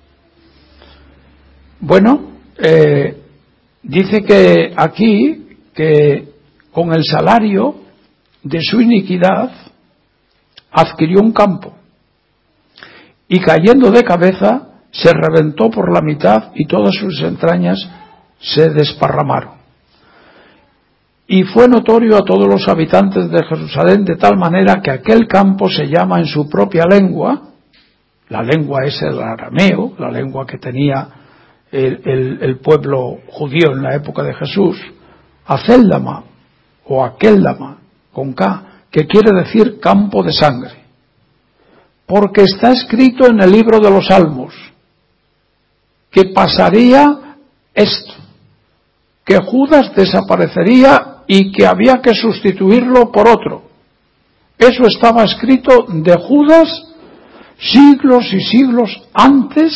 Bueno, dice que aquí que con el salario de su iniquidad adquirió un campo, y cayendo de cabeza se reventó por la mitad y todas sus entrañas se desparramaron. Y fue notorio a todos los habitantes de Jerusalén, de tal manera que aquel campo se llama en su propia lengua, la lengua es el arameo, la lengua que tenía el pueblo judío en la época de Jesús, Acéldama o Aquéldama con K, que quiere decir campo de sangre, porque está escrito en el libro de los Salmos que pasaría esto, que Judas desaparecería y que había que sustituirlo por otro. Eso estaba escrito de Judas siglos y siglos antes,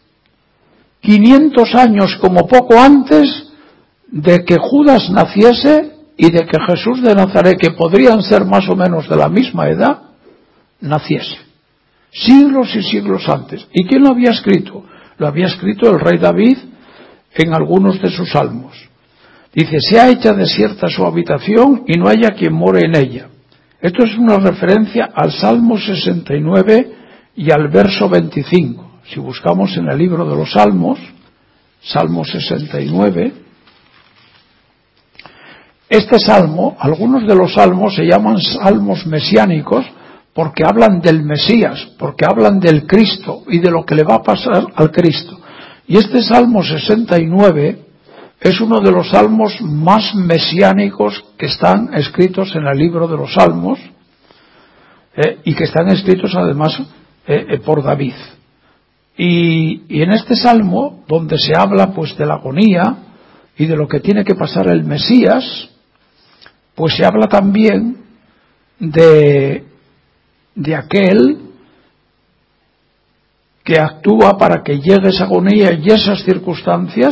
500 años como poco antes de que Judas naciese y de que Jesús de Nazaret, que podrían ser más o menos de la misma edad, naciese. Siglos y siglos antes. ¿Y quién lo había escrito? Lo había escrito el rey David en algunos de sus salmos. Dice, sea hecha desierta su habitación y no haya quien more en ella. Esto es una referencia al Salmo 69 y al verso 25. Si buscamos en el libro de los Salmos, Salmo 69, Este salmo, algunos de los salmos se llaman salmos mesiánicos porque hablan del Mesías, porque hablan del Cristo y de lo que le va a pasar al Cristo. Y este Salmo 69 es uno de los salmos más mesiánicos que están escritos en el libro de los Salmos, y que están escritos además por David. Y en este salmo, donde se habla pues de la agonía y de lo que tiene que pasar el Mesías, pues se habla también de aquel que actúa para que llegue esa agonía y esas circunstancias,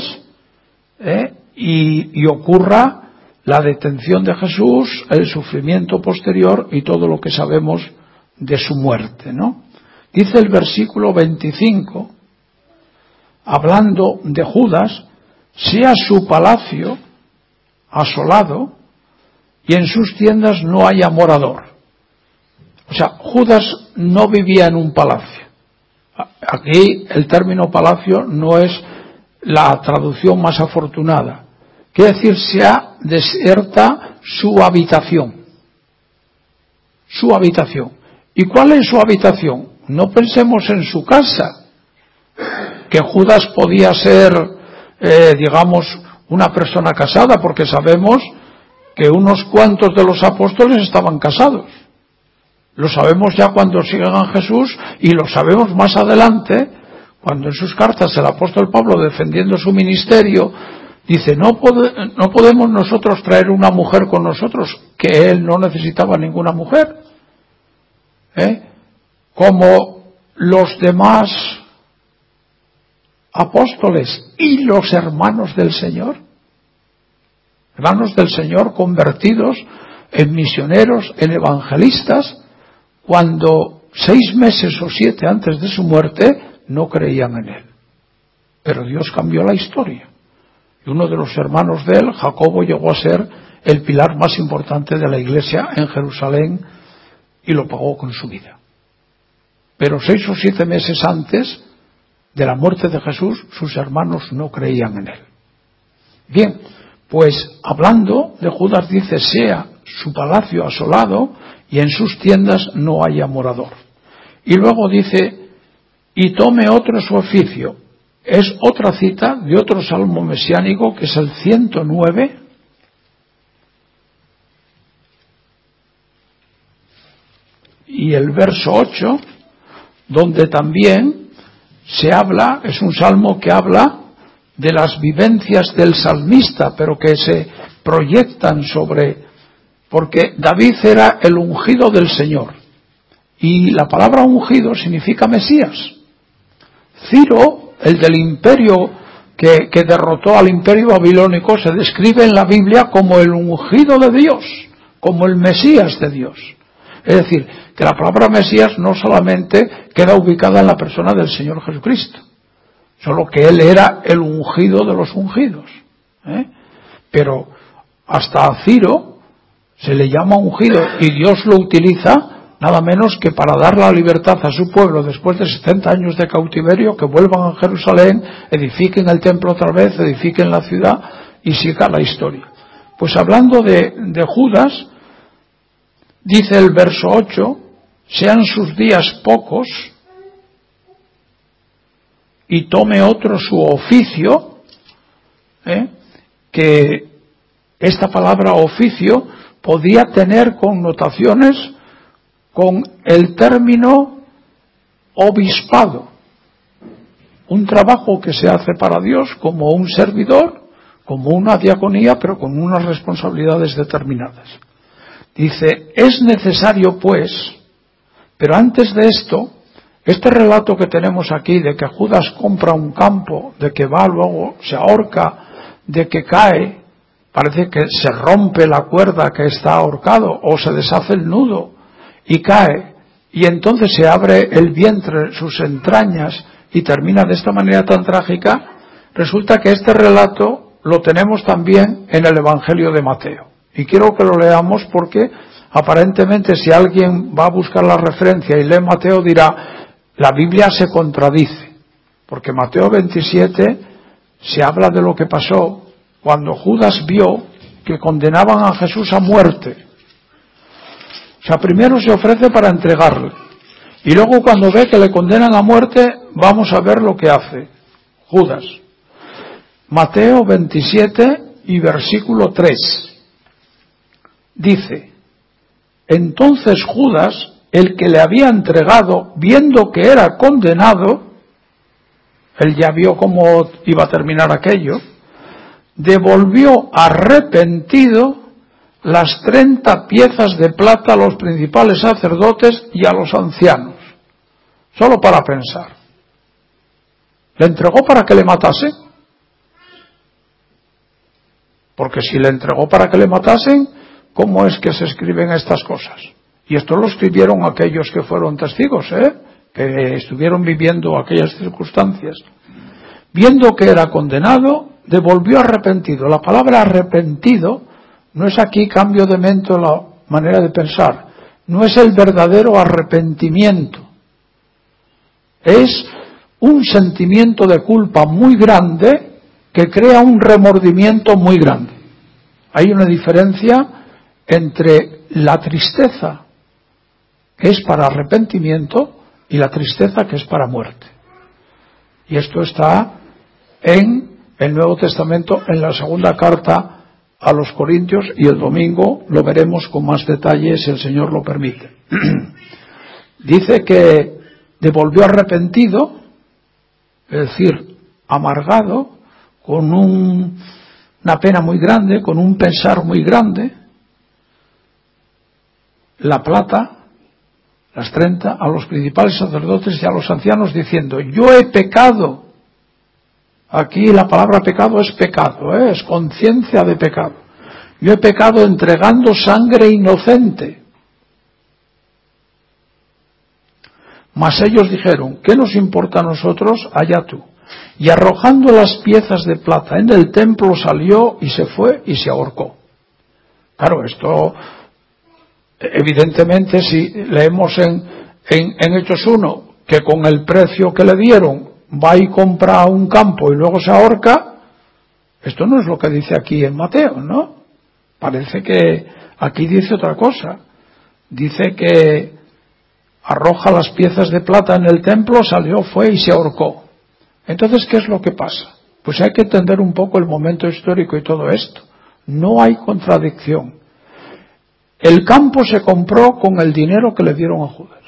y ocurra la detención de Jesús, el sufrimiento posterior y todo lo que sabemos de su muerte, ¿no? Dice el versículo 25, hablando de Judas, sea su palacio asolado y en sus tiendas no haya morador. O sea, Judas no vivía en un palacio. Aquí el término palacio no es la traducción más afortunada. Quiere decir, sea desierta su habitación. Su habitación. ¿Y cuál es su habitación? No pensemos en su casa, que Judas podía ser, digamos, una persona casada, porque sabemos que unos cuantos de los apóstoles estaban casados. Lo sabemos ya cuando siguen a Jesús y lo sabemos más adelante, cuando en sus cartas el apóstol Pablo, defendiendo su ministerio, dice, no podemos nosotros traer una mujer con nosotros, que él no necesitaba ninguna mujer, como los demás apóstoles y los hermanos del Señor convertidos en misioneros, en evangelistas, cuando 6 meses o 7 antes de su muerte no creían en él. Pero Dios cambió la historia. Y uno de los hermanos de él, Jacobo, llegó a ser el pilar más importante de la iglesia en Jerusalén y lo pagó con su vida. Pero 6 o 7 meses antes de la muerte de Jesús, sus hermanos no creían en él. Bien, pues hablando de Judas dice, sea su palacio asolado y en sus tiendas no haya morador. Y luego dice, y tome otro su oficio. Es otra cita de otro salmo mesiánico, que es el 109, y el verso 8, donde también se habla, es un salmo que habla de las vivencias del salmista, pero que se proyectan porque David era el ungido del Señor, y la palabra ungido significa Mesías. Ciro, el del imperio que derrotó al imperio babilónico, se describe en la Biblia como el ungido de Dios, como el Mesías de Dios. Es decir, que la palabra Mesías no solamente queda ubicada en la persona del Señor Jesucristo, solo que Él era el ungido de los ungidos. Pero hasta a Ciro se le llama ungido, y Dios lo utiliza nada menos que para dar la libertad a su pueblo después de 70 años de cautiverio, que vuelvan a Jerusalén, edifiquen el templo otra vez, edifiquen la ciudad y siga la historia. Pues hablando de Judas, dice el verso 8, sean sus días pocos y tome otro su oficio, que esta palabra oficio podía tener connotaciones con el término obispado, un trabajo que se hace para Dios como un servidor, como una diaconía, pero con unas responsabilidades determinadas. Dice, es necesario pues, pero antes de esto, este relato que tenemos aquí de que Judas compra un campo, de que va luego, se ahorca, de que cae, parece que se rompe la cuerda que está ahorcado, o se deshace el nudo y cae, y entonces se abre el vientre, sus entrañas, y termina de esta manera tan trágica. Resulta que este relato lo tenemos también en el Evangelio de Mateo. Y quiero que lo leamos porque aparentemente si alguien va a buscar la referencia y lee Mateo dirá, la Biblia se contradice, porque Mateo 27 se habla de lo que pasó cuando Judas vio que condenaban a Jesús a muerte. O sea, primero se ofrece para entregarle. Y luego cuando ve que le condenan a muerte, vamos a ver lo que hace Judas. Mateo 27 y versículo 3. Dice: entonces Judas, el que le había entregado, viendo que era condenado, él ya vio cómo iba a terminar aquello, devolvió arrepentido las 30 piezas de plata a los principales sacerdotes y a los ancianos. Solo para pensar. ¿Le entregó para que le matasen? Porque si le entregó para que le matasen, ¿cómo es que se escriben estas cosas? Y esto lo escribieron aquellos que fueron testigos, que estuvieron viviendo aquellas circunstancias. Viendo que era condenado, devolvió arrepentido. La palabra arrepentido no es aquí cambio de mente o la manera de pensar. No es el verdadero arrepentimiento. Es un sentimiento de culpa muy grande que crea un remordimiento muy grande. Hay una diferencia entre la tristeza, que es para arrepentimiento, y la tristeza que es para muerte. Y esto está en el Nuevo Testamento, en la segunda carta a los Corintios, y el domingo lo veremos con más detalle si el Señor lo permite. Dice que devolvió arrepentido, es decir, amargado, con una pena muy grande, con un pesar muy grande, la plata, las 30, a los principales sacerdotes y a los ancianos, diciendo: yo he pecado. Aquí la palabra pecado es pecado, es conciencia de pecado. Yo he pecado entregando sangre inocente. Mas ellos dijeron: ¿qué nos importa a nosotros? Allá tú. Y arrojando las piezas de plata en el templo, salió y se fue y se ahorcó. Claro, esto evidentemente, si leemos en Hechos 1 que con el precio que le dieron va y compra un campo y luego se ahorca, esto no es lo que dice aquí en Mateo, ¿no? Parece que aquí dice otra cosa. Dice que arroja las piezas de plata en el templo, salió, fue y se ahorcó. Entonces, ¿qué es lo que pasa? Pues hay que entender un poco el momento histórico y todo esto. No hay contradicción. El campo se compró con el dinero que le dieron a Judas.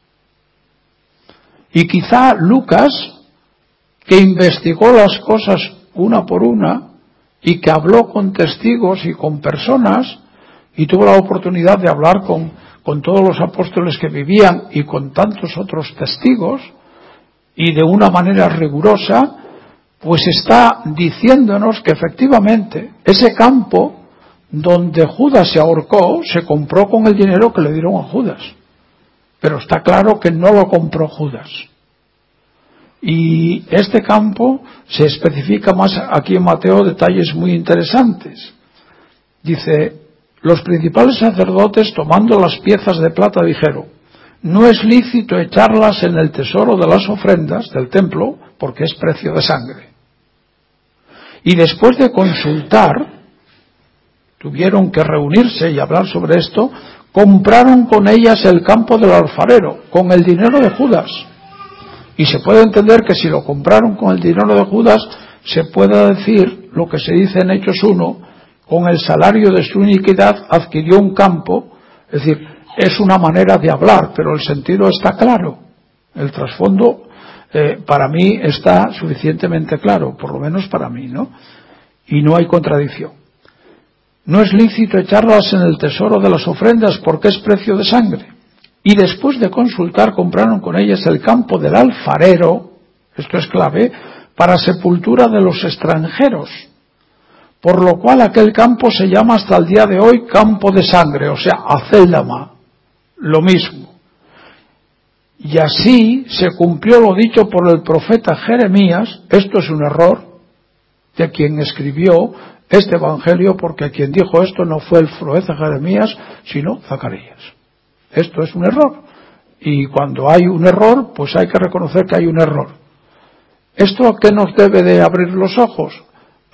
Y quizá Lucas, que investigó las cosas una por una y que habló con testigos y con personas y tuvo la oportunidad de hablar con todos los apóstoles que vivían y con tantos otros testigos y de una manera rigurosa, pues está diciéndonos que efectivamente ese campo donde Judas se ahorcó se compró con el dinero que le dieron a Judas. Pero está claro que no lo compró Judas. Y este campo se especifica más aquí en Mateo, detalles muy interesantes. Dice: los principales sacerdotes, tomando las piezas de plata, dijeron: no es lícito echarlas en el tesoro de las ofrendas del templo, porque es precio de sangre. Y después de consultar, tuvieron que reunirse y hablar sobre esto, compraron con ellas el campo del alfarero, con el dinero de Judas. Y se puede entender que si lo compraron con el dinero de Judas, se pueda decir lo que se dice en Hechos 1, con el salario de su iniquidad adquirió un campo. Es decir, es una manera de hablar, pero el sentido está claro. El trasfondo para mí está suficientemente claro, por lo menos para mí, ¿no? Y no hay contradicción. No es lícito echarlas en el tesoro de las ofrendas porque es precio de sangre. Y después de consultar, compraron con ellas el campo del alfarero, esto es clave, para sepultura de los extranjeros. Por lo cual aquel campo se llama hasta el día de hoy campo de sangre, o sea, Acéldama, lo mismo. Y así se cumplió lo dicho por el profeta Jeremías. Esto es un error de quien escribió este evangelio, porque quien dijo esto no fue el profeta Jeremías, sino Zacarías. Esto es un error. Y cuando hay un error, pues hay que reconocer que hay un error. ¿Esto a qué nos debe de abrir los ojos?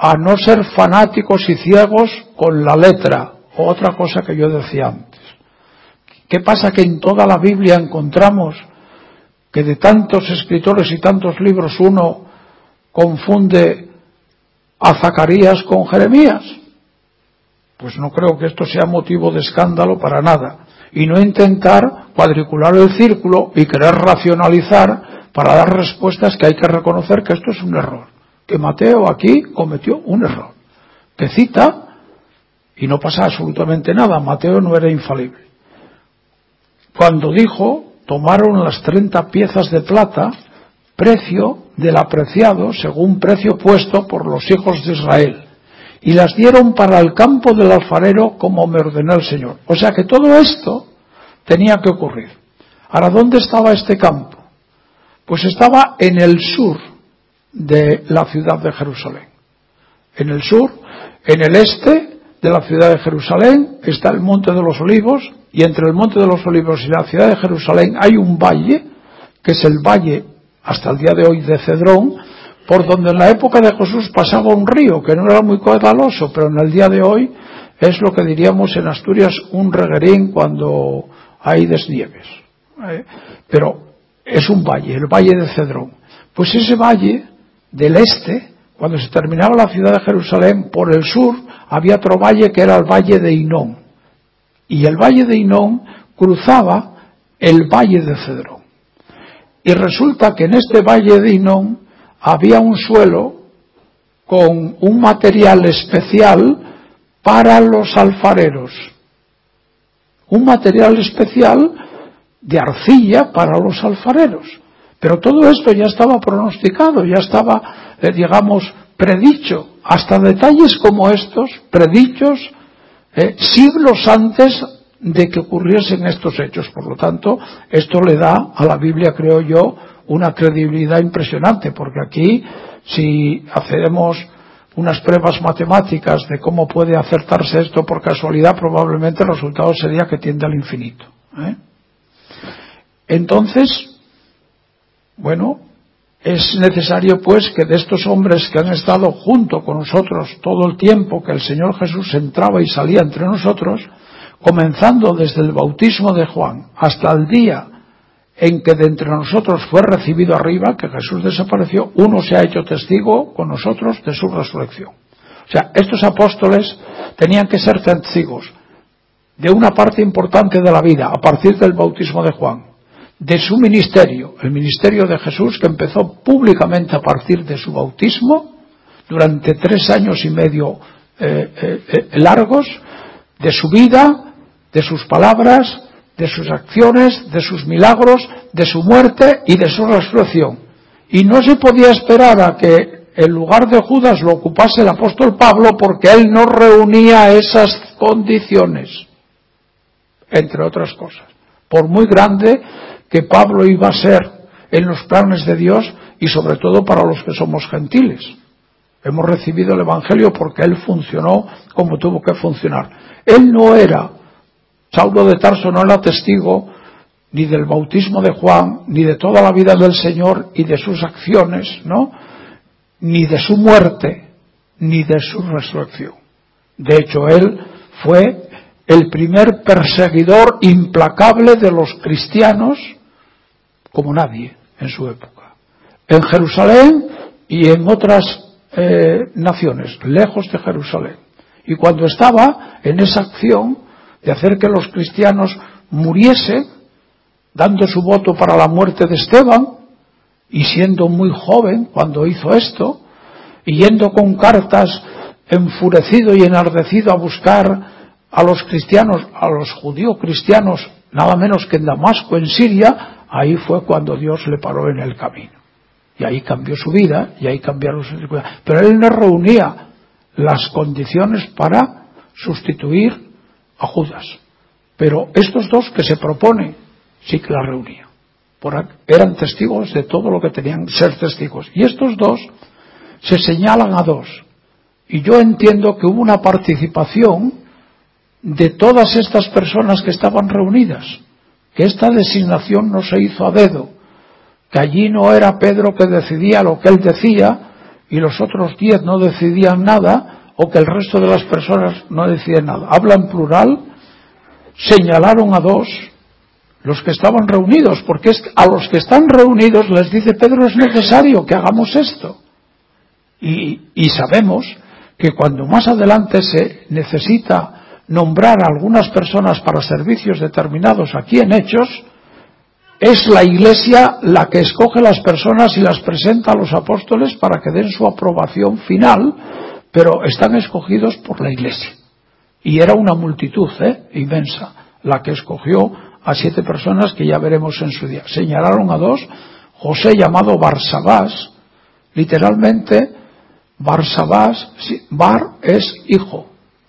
a no ser fanáticos y ciegos con la letra, otra cosa que yo decía antes. ¿Qué pasa? Que en toda la Biblia encontramos que de tantos escritores y tantos libros uno confunde a Zacarías con Jeremías. Pues no creo que esto sea motivo de escándalo para nada. Y no intentar cuadricular el círculo y querer racionalizar para dar respuestas que hay que reconocer que esto es un error. Que Mateo aquí cometió un error. Que cita y no pasa absolutamente nada. Mateo no era infalible. Cuando dijo, tomaron las 30 piezas de plata, precio del apreciado, según precio puesto por los hijos de Israel, y las dieron para el campo del alfarero como me ordenó el Señor. O sea que todo esto tenía que ocurrir. Ahora, ¿dónde estaba este campo? Pues estaba en el sur de la ciudad de Jerusalén. En el sur, en el este de la ciudad de Jerusalén está el Monte de los Olivos, y entre el Monte de los Olivos y la ciudad de Jerusalén hay un valle, que es el valle hasta el día de hoy de Cedrón, por donde en la época de Jesús pasaba un río, que no era muy caudaloso, pero en el día de hoy es lo que diríamos en Asturias un reguerín cuando hay desnieves. Pero es un valle, el valle de Cedrón. Pues ese valle del este, cuando se terminaba la ciudad de Jerusalén, por el sur había otro valle que era el valle de Hinón. Y el valle de Hinón cruzaba el valle de Cedrón. Y resulta que en este valle de Hinón había un suelo con un material especial para los alfareros. Un material especial de arcilla para los alfareros. Pero todo esto ya estaba pronosticado, ya estaba, digamos, predicho. Hasta detalles como estos, predichos siglos antes de que ocurriesen estos hechos. Por lo tanto, esto le da a la Biblia, creo yo, una credibilidad impresionante, porque aquí, si hacemos unas pruebas matemáticas de cómo puede acertarse esto por casualidad, probablemente el resultado sería que tiende al infinito. Entonces, bueno, es necesario pues que de estos hombres que han estado junto con nosotros todo el tiempo que el Señor Jesús entraba y salía entre nosotros, comenzando desde el bautismo de Juan hasta el día en que de entre nosotros fue recibido arriba, que Jesús desapareció, uno se ha hecho testigo con nosotros de su resurrección. O sea, estos apóstoles tenían que ser testigos de una parte importante de la vida a partir del bautismo de Juan, de su ministerio, el ministerio de Jesús, que empezó públicamente a partir de su bautismo, durante 3 años y medio largos, de su vida, de sus palabras, de sus acciones, de sus milagros, de su muerte y de su resurrección. Y no se podía esperar a que el lugar de Judas lo ocupase el apóstol Pablo, porque él no reunía esas condiciones, entre otras cosas. Por muy grande que Pablo iba a ser en los planes de Dios, y sobre todo para los que somos gentiles. Hemos recibido el Evangelio porque él funcionó como tuvo que funcionar. Él no era, Saulo de Tarso no era testigo ni del bautismo de Juan, ni de toda la vida del Señor y de sus acciones, ¿no? Ni de su muerte, ni de su resurrección. De hecho, él fue el primer perseguidor implacable de los cristianos como nadie en su época. En Jerusalén y en otras naciones, lejos de Jerusalén. Y cuando estaba en esa acción de hacer que los cristianos muriesen, dando su voto para la muerte de Esteban, y siendo muy joven cuando hizo esto, y yendo con cartas enfurecido y enardecido a buscar a los cristianos, a los judíos cristianos, nada menos que en Damasco, en Siria, ahí fue cuando Dios le paró en el camino. Y ahí cambió su vida, y ahí cambiaron sus circunstancias. Pero él no reunía las condiciones para sustituir a Judas. Pero estos dos que se propone, sí que la reunían. Eran testigos de todo lo que tenían que ser testigos. Y estos dos se señalan a dos. Y yo entiendo que hubo una participación de todas estas personas que estaban reunidas. Que esta designación no se hizo a dedo. Que allí no era Pedro que decidía lo que él decía, y los otros 10 no decidían nada, o que el resto de las personas no decían nada. Habla en plural, señalaron a 2, los que estaban reunidos, porque es a los que están reunidos les dice Pedro, es necesario que hagamos esto. Y sabemos que cuando más adelante se necesita nombrar a algunas personas para servicios determinados aquí en Hechos, es la Iglesia la que escoge las personas y las presenta a los apóstoles para que den su aprobación final, pero están escogidos por la Iglesia. Y era una multitud inmensa la que escogió a 7 personas que ya veremos en su día. Señalaron a 2, José llamado Barsabás, literalmente Barsabás, Bar es hijo,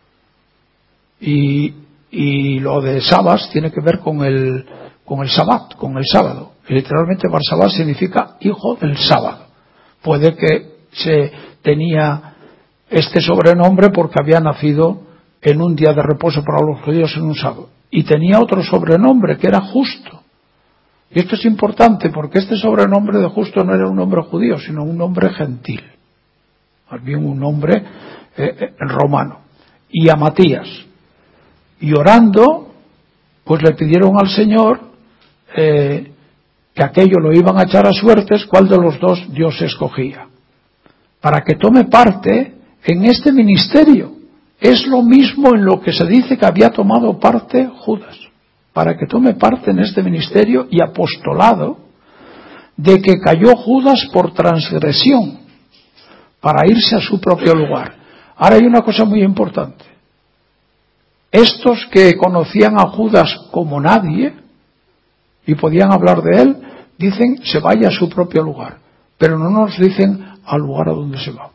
y lo de Sabas tiene que ver con el Sabbat, con el sábado. Y literalmente Barsabás significa hijo del sábado. Puede que se tenía este sobrenombre porque había nacido en un día de reposo para los judíos en un sábado. Y tenía otro sobrenombre que era Justo. Y esto es importante porque este sobrenombre de Justo no era un nombre judío, sino un nombre gentil. Más bien un nombre romano. Y a Matías. Y orando, pues le pidieron al Señor que aquello lo iban a echar a suertes, cuál de los 2 Dios escogía. Para que tome parte en este ministerio. Es lo mismo en lo que se dice que había tomado parte Judas. Para que tome parte en este ministerio y apostolado de que cayó Judas por transgresión, para irse a su propio lugar. Ahora hay una cosa muy importante. Estos que conocían a Judas como nadie y podían hablar de él, dicen se vaya a su propio lugar, pero no nos dicen al lugar a donde se va.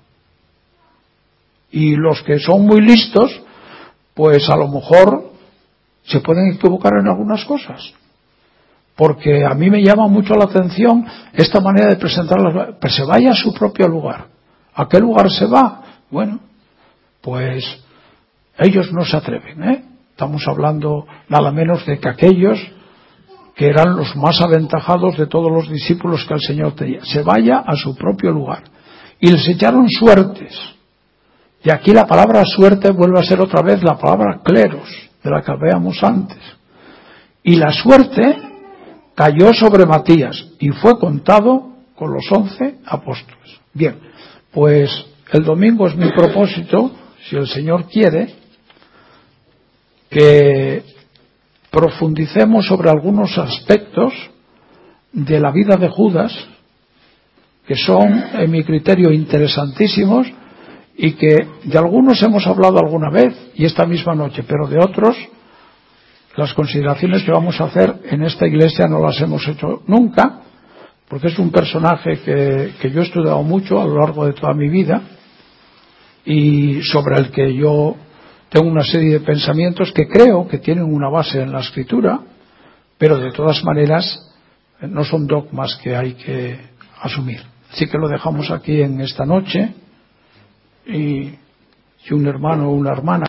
Y los que son muy listos, pues a lo mejor se pueden equivocar en algunas cosas. Porque a mí me llama mucho la atención esta manera de presentarlas, pues se vaya a su propio lugar. ¿A qué lugar se va? Bueno, pues ellos no se atreven, Estamos hablando nada menos de que aquellos que eran los más aventajados de todos los discípulos que el Señor tenía. Se vaya a su propio lugar. Y les echaron suertes. Y aquí la palabra suerte vuelve a ser otra vez la palabra cleros, de la que hablábamos antes. Y la suerte cayó sobre Matías y fue contado con los 11 apóstoles. Bien, pues el domingo es mi propósito, si el Señor quiere, que profundicemos sobre algunos aspectos de la vida de Judas, que son, en mi criterio, interesantísimos, y que de algunos hemos hablado alguna vez, y esta misma noche, pero de otros, las consideraciones que vamos a hacer en esta iglesia no las hemos hecho nunca, porque es un personaje que yo he estudiado mucho a lo largo de toda mi vida, y sobre el que yo tengo una serie de pensamientos que creo que tienen una base en la Escritura, pero de todas maneras no son dogmas que hay que asumir. Así que lo dejamos aquí en esta noche, y si un hermano o una hermana